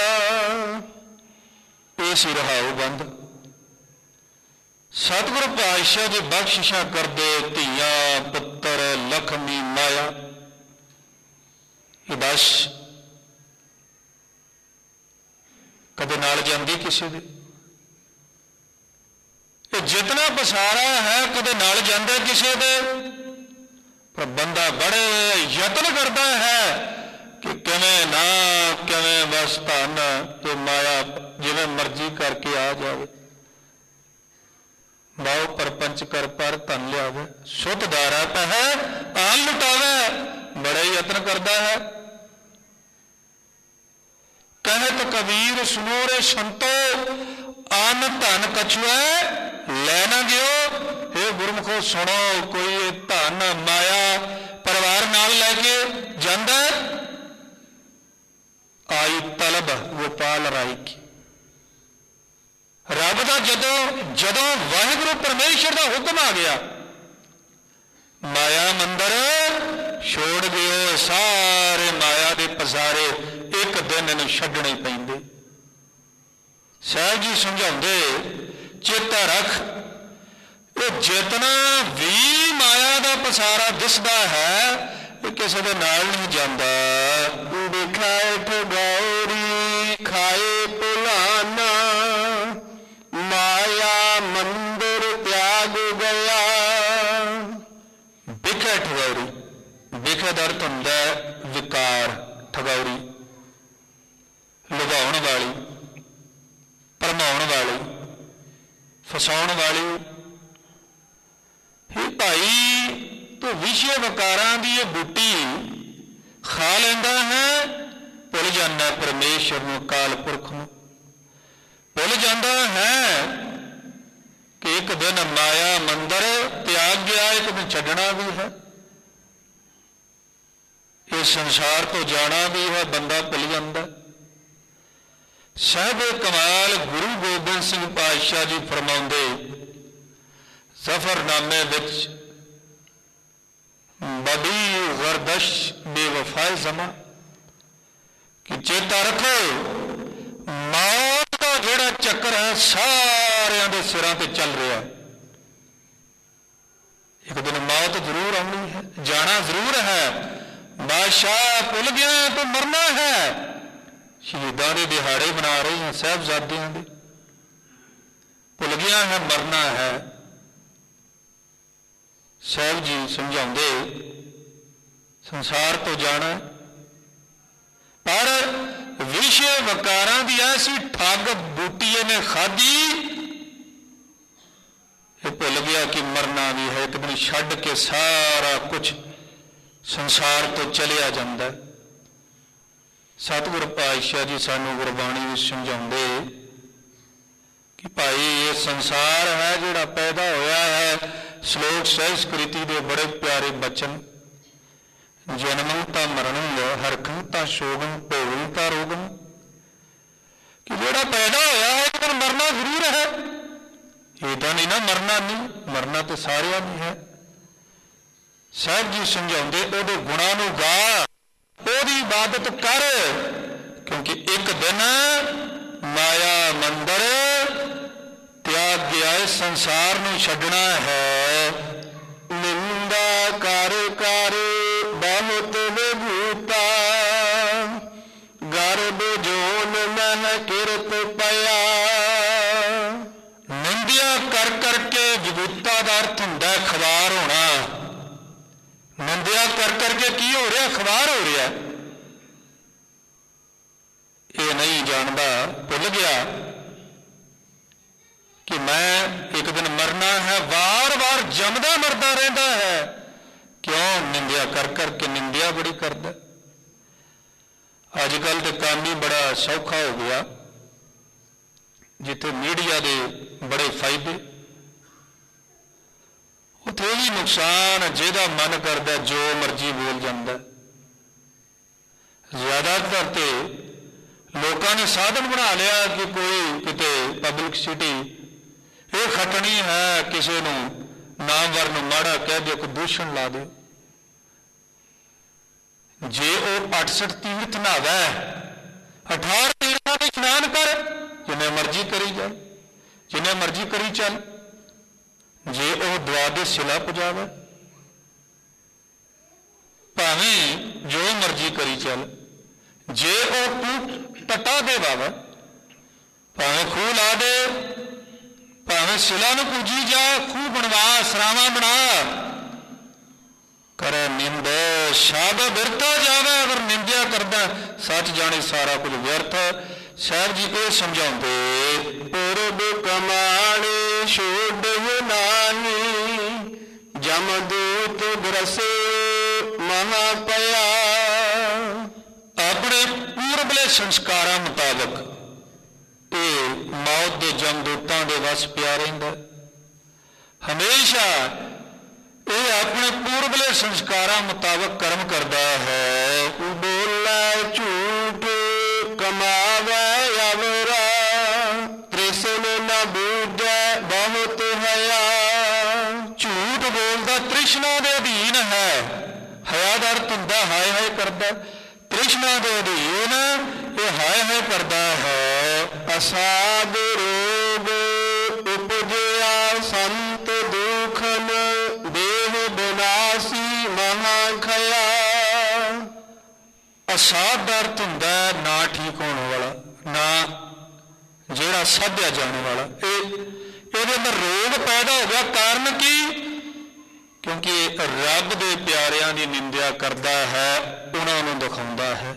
ਇਹ ਸੀ ਰਹਾਉ ਬੰਦ। ਸਤਿਗੁਰੂ ਪਾਤਸ਼ਾਹ ਜੀ ਬਖਸ਼ਿਸ਼ਾਂ ਕਰਦੇ, ਧੀਆਂ ਪੁੱਤਰ ਲਖਮੀ ਮਾਇਆ, ਇਹ ਬਸ ਕਦੇ ਨਾਲ ਜਾਂਦੀ ਕਿਸੇ ਦੇ, ਇਹ ਜਿਤਨਾ ਪਸਾਰਾ ਹੈ ਕਦੇ ਨਾਲ ਜਾਂਦਾ ਕਿਸੇ ਦੇ, ਪਰ ਬੰਦਾ ਬੜੇ ਯਤਨ ਕਰਦਾ ਹੈ ਕਿ ਕਿਵੇਂ ਨਾ ਕਿਵੇਂ ਬਸ ਧਨ ਤੇ ਮਾਇਆ ਜਿਵੇਂ ਮਰਜ਼ੀ ਕਰਕੇ ਆ ਜਾਵੇ, ਬਾਉ ਪਰਪੰਚ ਕਰ ਪਰ ਧਨ ਲਿਆਵੇ, ਸੁੱਤ ਦਾਰਾ ਪਹਿ ਆਨ ਲੁਟਾਵੇ, ਬੜੇ ਯਤਨ ਕਰਦਾ ਹੈ। ਕਹਿਤ ਕਬੀਰ ਸੁਨੋ ਰੇ ਸੰਤੋ, ਅਨ ਧਨ ਕਛੁਐ ਲੈ ਨਾ ਗਿਓ। ਇਹ ਗੁਰਮੁਖੋ ਸੁਣੋ, ਕੋਈ ਇਹ ਧਨ ਮਾਇਆ ਪਰਿਵਾਰ ਨਾਲ ਲੈ ਕੇ ਜਾਂਦਾ, ਆਈ ਤਲਬ ਗੋਪਾਲ ਰਾਈ ਕੀ। ਰੱਬ ਦਾ ਜਦੋਂ ਜਦੋਂ ਵਾਹਿਗੁਰੂ ਪਰਮੇਸ਼ਰ ਦਾ ਹੁਕਮ ਆ ਗਿਆ, ਮਾਇਆ ਮੰਦਰ ਛੋੜ ਗਿਓ, ਸਾਰੇ ਮਾਇਆ ਦੇ ਪਸਾਰੇ ਇੱਕ ਦਿਨ ਇਹਨੂੰ ਛੱਡਣੇ ਪੈਂਦੇ। ਸਾਹਿਬ ਜੀ ਸਮਝਾਉਂਦੇ, ਚੇਤਾ ਰੱਖ, ਇਹ ਜਿਤਨਾ ਵੀ ਮਾਇਆ ਦਾ ਪਸਾਰਾ ਦਿਸਦਾ ਹੈ, ਇਹ ਕਿਸੇ ਦੇ ਨਾਲ ਨਹੀਂ ਜਾਂਦਾ। ਦਿਖਾਏ ਠਗੌਰੀ ਖਾਏ ਭੁਲਾਨਾ, ਮਾਇਆ ਮੰਦਰ ਤਿਆਗ ਗਿਆ। ਵਿਖੇ ਠਗੌਰੀ, ਵਿਖੇ ਦਾ ਅਰਥ ਹੁੰਦਾ ਵਿਕਾਰ, ਠਗੌਰੀ ਲੁਭਾਉਣ ਵਾਲੀ, ਭਰਮਾਉਣ ਵਾਲੀ, ਫਸਾਉਣ ਵਾਲੀ। ਇਹ ਭਾਈ ਤੂੰ ਵਿਸ਼ੇ ਵਿਕਾਰਾਂ ਦੀ ਇਹ ਬੂਟੀ ਖਾ ਲੈਂਦਾ ਹੈ, ਭੁੱਲ ਜਾਂਦਾ ਪਰਮੇਸ਼ਰ ਨੂੰ, ਅਕਾਲ ਪੁਰਖ ਨੂੰ ਭੁੱਲ ਜਾਂਦਾ ਹੈ ਕਿ ਇੱਕ ਦਿਨ ਮਾਇਆ ਮੰਦਰ ਤਿਆਗ ਗਿਆ, ਇੱਕ ਦਿਨ ਛੱਡਣਾ ਵੀ ਹੈ, ਇਹ ਸੰਸਾਰ ਤੋਂ ਜਾਣਾ ਵੀ ਹੈ, ਬੰਦਾ ਭੁੱਲ ਜਾਂਦਾ। ਸਾਹਿਬ ਕਮਾਲ ਗੁਰੂ ਗੋਬਿੰਦ ਸਿੰਘ ਪਾਤਸ਼ਾਹ ਜੀ ਫਰਮਾਉਂਦੇ ਜ਼ਫਰਨਾਮੇ ਵਿੱਚ, ਬੜੀ ਗਰਦਸ਼ ਬੇਵਫਾਏ ਜ਼ਮਾ, ਕਿ ਚੇਤਾ ਰੱਖੋ ਮੌਤ ਦਾ ਜਿਹੜਾ ਚੱਕਰ ਹੈ ਸਾਰਿਆਂ ਦੇ ਸਿਰਾਂ ਤੇ ਚੱਲ ਰਿਹਾ ਹੈ। ਇੱਕ ਦਿਨ ਮੌਤ ਜ਼ਰੂਰ ਆਉਣੀ ਹੈ, ਜਾਣਾ ਜ਼ਰੂਰ ਹੈ। ਬਾਦਸ਼ਾਹ ਭੁੱਲ ਗਿਆ ਤੂੰ ਮਰਨਾ ਹੈ। ਸ਼ਹੀਦਾਂ ਦੇ ਦਿਹਾੜੇ ਬਣਾ ਰਹੇ ਹਾਂ, ਸਾਹਿਬਜ਼ਾਦਿਆਂ ਦੇ, ਭੁੱਲ ਗਿਆ ਹੈ ਮਰਨਾ ਹੈ। ਸਾਹਿਬ ਜੀ ਸਮਝਾਉਂਦੇ ਸੰਸਾਰ ਤੋਂ ਜਾਣਾ, ਪਰ ਵਿਸ਼ੇ ਵਕਾਰਾਂ ਦੀ ਐਸੀ ਠੱਗ ਬੂਟੀ ਇਹਨੇ ਖਾਧੀ, ਇਹ ਭੁੱਲ ਗਿਆ ਕਿ ਮਰਨਾ ਵੀ ਹੈ, ਇੱਕ ਦਿਨ ਛੱਡ ਕੇ ਸਾਰਾ ਕੁਝ ਸੰਸਾਰ ਤੋਂ ਚਲਿਆ ਜਾਂਦਾ। ਸਤਿਗੁਰ ਪਾਤਸ਼ਾਹ ਜੀ ਸਾਨੂੰ ਗੁਰਬਾਣੀ ਵਿੱਚ ਸਮਝਾਉਂਦੇ ਕਿ ਭਾਈ ਇਹ ਸੰਸਾਰ ਹੈ ਜਿਹੜਾ ਪੈਦਾ ਹੋਇਆ ਹੈ, ਸ਼ਲੋਕ ਸੰਸਕ੍ਰਿਤੀ ਦੇ ਬੜੇ ਪਿਆਰੇ ਬਚਨ, ਜਨਮੰ ਤਾਂ ਮਰਨੰ ਹਰਖੰ ਤਾਂ ਸ਼ੋਗੰ ਭੋਗੰ ਤਾਂ ਰੋਗੰ, ਕਿ ਜਿਹੜਾ ਪੈਦਾ ਹੋਇਆ ਹੈ ਪਰ ਮਰਨਾ ਜ਼ਰੂਰ ਹੈ। ਇਹ ਤਾਂ ਨਹੀਂ ਨਾ ਮਰਨਾ ਨਹੀਂ, ਮਰਨਾ ਤਾਂ ਸਾਰਿਆਂ ਨੂੰ ਹੈ। ਸਾਹਿਬ ਜੀ ਸਮਝਾਉਂਦੇ ਉਹਦੇ ਗੁਣਾਂ ਨੂੰ ਗਾ, ਉਹਦੀ ਇਬਾਦਤ ਕਰ, ਕਿਉਂਕਿ ਇੱਕ ਦਿਨ ਮਾਇਆ ਮੰਦਰ ਤਿਆਗ ਗਿਆ, ਇਸ ਸੰਸਾਰ ਨੂੰ ਛੱਡਣਾ ਹੈ। ਨਿੰਦਾ ਕਰ ਕਰ ਬਹੁਤ ਵਿਭੂਤਾ, ਗਰਭ ਜੋਨ ਮਹਿ ਕਿਰਤ ਪਿਆ। ਨਿੰਦਿਆ ਕਰ ਕਰਕੇ ਵਿਭੂਤਾ ਦਾ ਅਰਥ ਹੁੰਦਾ ਖਵਾਰ ਹੋਣਾ। ਨਿੰਦਿਆ ਕਰ ਕਰਕੇ ਕੀ ਹੋ ਰਿਹਾ? ਖਵਾਰ ਹੋ ਰਿਹਾ। ਇਹ ਨਹੀਂ ਜਾਣਦਾ, ਭੁੱਲ ਗਿਆ ਕਿ ਮੈਂ ਇੱਕ ਦਿਨ ਮਰਨਾ ਹੈ, ਵਾਰ-ਵਾਰ ਜੰਮਦਾ ਮਰਦਾ ਰਹਿੰਦਾ ਹੈ। ਕਿਉਂ? ਨਿੰਦਿਆ ਕਰ ਕਰਕੇ, ਨਿੰਦਿਆ ਬੜੀ ਕਰਦਾ। ਅੱਜ ਕੱਲ੍ਹ ਕੰਮ ਹੀ ਬੜਾ ਸੌਖਾ ਹੋ ਗਿਆ, ਜਿੱਥੇ ਮੀਡੀਆ ਦੇ ਬੜੇ ਫਾਇਦੇ ਉੱਥੇ ਵੀ ਨੁਕਸਾਨ। ਜਿਹਦਾ ਮਨ ਕਰਦਾ ਜੋ ਮਰਜ਼ੀ ਬੋਲ ਜਾਂਦਾ। ਜ਼ਿਆਦਾਤਰ ਤੇ ਲੋਕਾਂ ਨੇ ਸਾਧਨ ਬਣਾ ਲਿਆ ਕਿ ਕੋਈ ਕਿਤੇ ਪਬਲਿਕਸਿਟੀ ਇਹ ਖੱਟਣੀ ਹੈ, ਕਿਸੇ ਨੂੰ ਨਾਮਵਰ ਨੂੰ ਮਾੜਾ ਕਹਿ ਦਿਓ, ਕੋਈ ਦੂਸ਼ਣ ਲਾ ਦਿਓ। ਜੇ ਉਹ ਅਠਸਠ ਤੀਰਥ ਨਹਾਵਾ, ਅਠਾਰ ਤੀਰਥਾਂ ਦੇ ਇਸ਼ਨਾਨ ਕਰ, ਜਿੰਨੇ ਮਰਜ਼ੀ ਕਰੀ ਜਾ, ਜਿੰਨੇ ਮਰਜ਼ੀ ਕਰੀ ਚੱਲ। ਜੇ ਉਹ ਦੁਆਦਸ਼ ਸਿਲਾ ਪੁਜਾਵੇ, ਭਾਵੇਂ ਜੋ ਮਰਜ਼ੀ ਕਰੀ ਚੱਲ। ਜੇ ਉਹ ਤੂੰ ਟੱਟਾ ਦੇ ਬਾਵਾ, ਭਾਵੇਂ ਖੂਹ ਲਾ ਦੇ, ਭਾਵੇਂ ਸਿਲਾ ਨੂੰ ਪੂਜੀ ਜਾ, ਖੂਹ ਬਣਵਾ, ਸਰਾਵਾਂ ਬਣਾ, ਕਰੇ ਨਿੰਦ ਸ਼ਾਦ ਬਿਰਤਾ ਜਾਵੇ। ਅਗਰ ਨਿੰਦਿਆ ਕਰਦਾ, ਸੱਚ ਜਾਣੇ ਸਾਰਾ ਕੁਝ ਵਿਅਰਥ। ਸਾਹਿਬ ਜੀ ਇਹ ਸਮਝਾਉਂਦੇ, ਪੂਰਬ ਕਮਾਣੇ ਛੋੜ ਨਾਹੀ, ਜਮਦੂਤ ਗਰਸੇ ਮਹਾ ਪਿਆ। ਆਪਣੇ ਪੂਰਬਲੇ ਸੰਸਕਾਰਾਂ ਮੁਤਾਬਕ ਇਹ ਮੌਤ ਦੇ ਜਮਦੂਤਾਂ ਦੇ ਵਸ ਪਿਆ ਰਹਿੰਦਾ। ਹਮੇਸ਼ਾ ਇਹ ਆਪਣੇ ਪੂਰਬਲੇ ਸੰਸਕਾਰਾਂ ਮੁਤਾਬਕ ਕਰਮ ਕਰਦਾ ਹੈ। ਬੋਲੇ ਝੂਠ ਕਮਾਵੇ ਅਵਰਾ, ਤ੍ਰਿਸ਼ਨ ਨ ਬੂਝੈ ਬਹੁਤ ਹਿਆ। ਝੂਠ ਬੋਲਦਾ ਤ੍ਰਿਸ਼ਨਾ ਦੇ ਅਧੀਨ ਹੈ। ਹਿਆ ਦਾ ਅਰਥ ਹੁੰਦਾ ਹਾਏ ਹਾਏ ਕਰਦਾ। ਤ੍ਰਿਸ਼ਨਾ ਦੇ ਅਧੀਨ ਇਹ ਹਾਏ ਹਾਏ ਕਰਦਾ ਹੈ। ਅਸਾਧ ਰੋਗ ਉਪਜਿਆ ਸੰਤ ਦੁਖਨ, ਦੇਹ ਬਿਨਾਸੀ ਮਹਾ ਖਇਆ। ਅਸਾਧ ਦਾ ਅਰਥ ਹੁੰਦਾ ਨਾ ਠੀਕ ਹੋਣ ਵਾਲਾ, ਨਾ ਜਿਹੜਾ ਸਾਧਿਆ ਜਾਣ ਵਾਲਾ। ਇਹ ਇਹਦੇ ਅੰਦਰ ਰੋਗ ਪੈਦਾ ਹੋ ਗਿਆ। ਕਾਰਨ ਕੀ? ਕਿਉਂਕਿ ਰੱਬ ਦੇ ਪਿਆਰਿਆਂ ਦੀ ਨਿੰਦਿਆ ਕਰਦਾ ਹੈ, ਉਹਨਾਂ ਨੂੰ ਦਿਖਾਉਂਦਾ ਹੈ।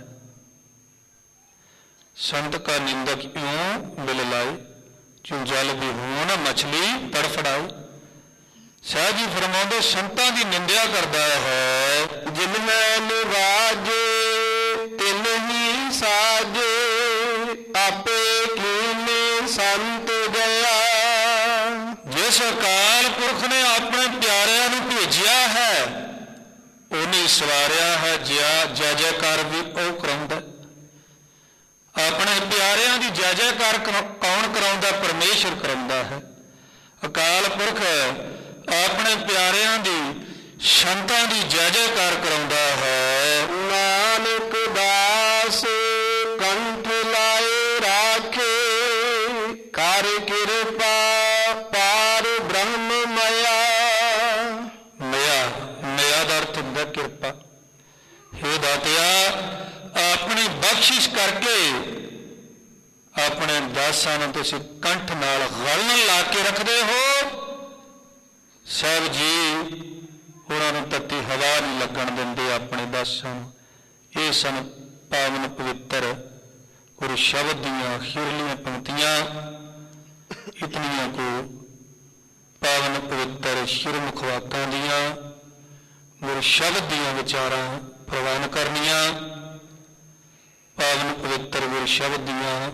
संत का निंदक यूं बिल लाए, क्यों जल भी हो न मछली तड़फड़ाए। साहब जी फरमाते संतां की निंदिया करता है। जिनमें निवाजे तिन ही साजे, आपे कीने संत गया। जिस अकाल पुरख ने अपने प्यारिਆਂ ਨੂੰ भेजिया है, ਉਹਨੇ ਸਵਾਰਿਆ ਹੈ। ਜਿਆ ਜੈ ਜੈਕਾਰ ਵੀ ਉਹ ਕਰਾਉਂਦਾ। ਆਪਣੇ ਪਿਆਰਿਆਂ ਦੀ ਜੈ ਜੈਕਾਰ ਕੌਣ ਕਰਾਉਂਦਾ? ਪਰਮੇਸ਼ਰ ਕਰਾਉਂਦਾ ਹੈ। ਅਕਾਲ ਪੁਰਖ ਆਪਣੇ ਪਿਆਰਿਆਂ ਦੀ, ਸੰਤਾਂ ਦੀ ਜੈ ਜੈਕਾਰ ਕਰਾਉਂਦਾ ਹੈ। ਨਾਨਕ ਦਾਸ ਕੰਠ ਲਾਏ ਰਾਖੇ, ਕਰ ਕਿਰਪਾ ਪਾਰ ਬ੍ਰਹਮ ਮਇਆ। ਮਿਆ ਮਿਆ ਦਾ ਅਰਥ ਹੁੰਦਾ ਕਿਰਪਾ। ਹੇ ਦਾਤਿਆ, ਆਪਣੀ ਬਖਸ਼ਿਸ਼ ਕਰਕੇ ਆਪਣੇ ਦਾਸਾਂ ਨੂੰ ਤੁਸੀਂ ਕੰਠ ਨਾਲ ਗਲਨ ਲਾ ਕੇ ਰੱਖਦੇ ਹੋ। ਸਾਹਿਬ ਜੀ ਉਹਨਾਂ ਨੂੰ ਤੱਤੀ ਹਵਾ ਨਹੀਂ ਲੱਗਣ ਦਿੰਦੇ ਆਪਣੇ ਦਾਸਾਂ ਨੂੰ। ਇਹ ਸਨ ਪਾਵਨ ਪਵਿੱਤਰ ਗੁਰੂ ਸ਼ਬਦ ਦੀਆਂ ਅਖੀਰਲੀਆਂ ਪੰਕਤੀਆਂ। ਇਤਨੀਆਂ ਕੋ ਪਾਵਨ ਪਵਿੱਤਰ ਸ਼ਿਰਮੁਖ ਵਾਕਾਂ ਦੀਆਂ ਗੁਰੂ ਸ਼ਬਦ ਦੀਆਂ ਵਿਚਾਰਾਂ ਪ੍ਰਵਾਨ ਕਰਨੀਆਂ। ਪਾਵਨ ਪਵਿੱਤਰ ਗੁਰੂ ਸ਼ਬਦ ਦੀਆਂ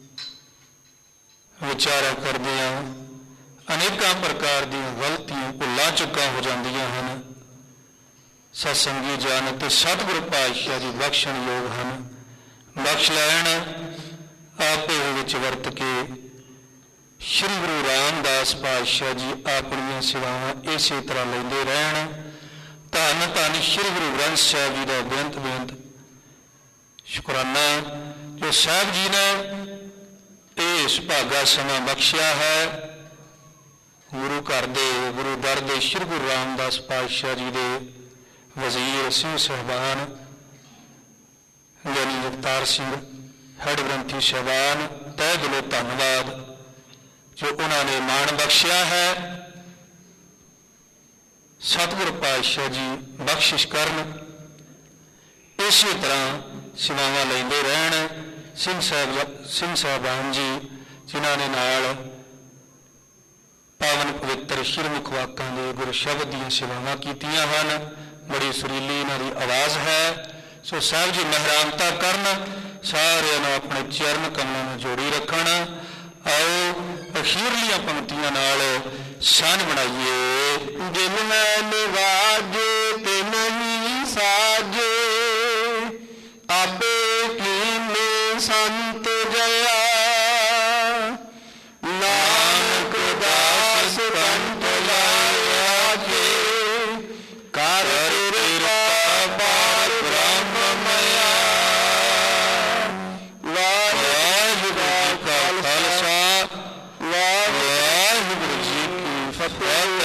ਵਿਚਾਰਾਂ ਕਰਦਿਆਂ ਅਨੇਕਾਂ ਪ੍ਰਕਾਰ ਦੀਆਂ ਗਲਤੀਆਂ ਭੁੱਲਾਂ ਚੁੱਕਾਂ ਹੋ ਜਾਂਦੀਆਂ ਹਨ। ਸਤਸੰਗੀ ਜਨ ਤੇ ਸਤਿਗੁਰੂ ਪਾਤਸ਼ਾਹ ਜੀ ਬਖਸ਼ਣ ਯੋਗ ਹਨ। ਬਖਸ਼ ਲੈਣ। ਆਪੇ ਵਿੱਚ ਵਰਤ ਕੇ ਸ਼੍ਰੀ ਗੁਰੂ ਰਾਮਦਾਸ ਪਾਤਸ਼ਾਹ ਜੀ ਆਪਣੀਆਂ ਸੇਵਾਵਾਂ ਇਸੇ ਤਰ੍ਹਾਂ ਲੈਂਦੇ ਰਹਿਣ। ਧੰਨ ਧੰਨ ਸ਼੍ਰੀ ਗੁਰੂ ਗ੍ਰੰਥ ਸਾਹਿਬ ਜੀ ਦਾ ਬੇਅੰਤ ਬੇਅੰਤ ਸ਼ੁਕਰਾਨਾ ਜੋ ਸਾਹਿਬ ਜੀ ਨੇ ਇਹ ਸੁਭਾਗਾ ਸਮਾਂ ਬਖਸ਼ਿਆ ਹੈ। ਗੁਰੂ ਘਰ ਦੇ, ਗੁਰੂ ਦਰ ਦੇ ਸ਼੍ਰੀ ਗੁਰੂ ਰਾਮਦਾਸ ਪਾਤਸ਼ਾਹ ਜੀ ਦੇ ਵਜ਼ੀਰ ਸਿੰਘ ਸਾਹਿਬਾਨ ਗਿਆਨੀ ਜਗਤਾਰ ਸਿੰਘ ਹੈਡ ਗ੍ਰੰਥੀ ਸਾਹਿਬਾਨ, ਤਹਿ ਦਿਲੋਂ ਧੰਨਵਾਦ ਜੋ ਉਹਨਾਂ ਨੇ ਮਾਣ ਬਖਸ਼ਿਆ ਹੈ। ਸਤਿਗੁਰੂ ਪਾਤਸ਼ਾਹ ਜੀ ਬਖਸ਼ਿਸ਼ ਕਰਨ, ਇਸੇ ਤਰ੍ਹਾਂ ਸੇਵਾਵਾਂ ਲੈਂਦੇ ਰਹਿਣ। ਸਿੰਘ ਸਾਹਿਬ ਸਿੰਘ ਸਾਹਿਬਾਨ ਜੀ ਜਿਨ੍ਹਾਂ ਨੇ ਨਾਲ ਪਾਵਨ ਪਵਿੱਤਰ ਸ਼ਿਰਮੁਖ ਵਾਕਾਂ ਦੇ ਗੁਰੂ ਸ਼ਬਦ ਦੀਆਂ ਸੇਵਾਵਾਂ ਕੀਤੀਆਂ ਹਨ। ਬੜੀ ਸੁਰੀਲੀ ਇਹਨਾਂ ਦੀ ਆਵਾਜ਼ ਹੈ। ਸੋ ਸਾਹਿਬ ਜੀ ਮਹਿਰਾਨਤਾ ਕਰਨ। ਸਾਰਿਆਂ ਨੂੰ ਆਪਣੇ ਚਰਨ ਕਮਲਾਂ ਨੂੰ ਜੋੜੀ ਰੱਖਣ। ਆਓ ਅਖੀਰਲੀਆਂ ਪੰਕਤੀਆਂ ਨਾਲ ਸਾਂਝ ਬਣਾਈਏ। ਜਿਨ ਮੈਂ ਨਿਵਾਸ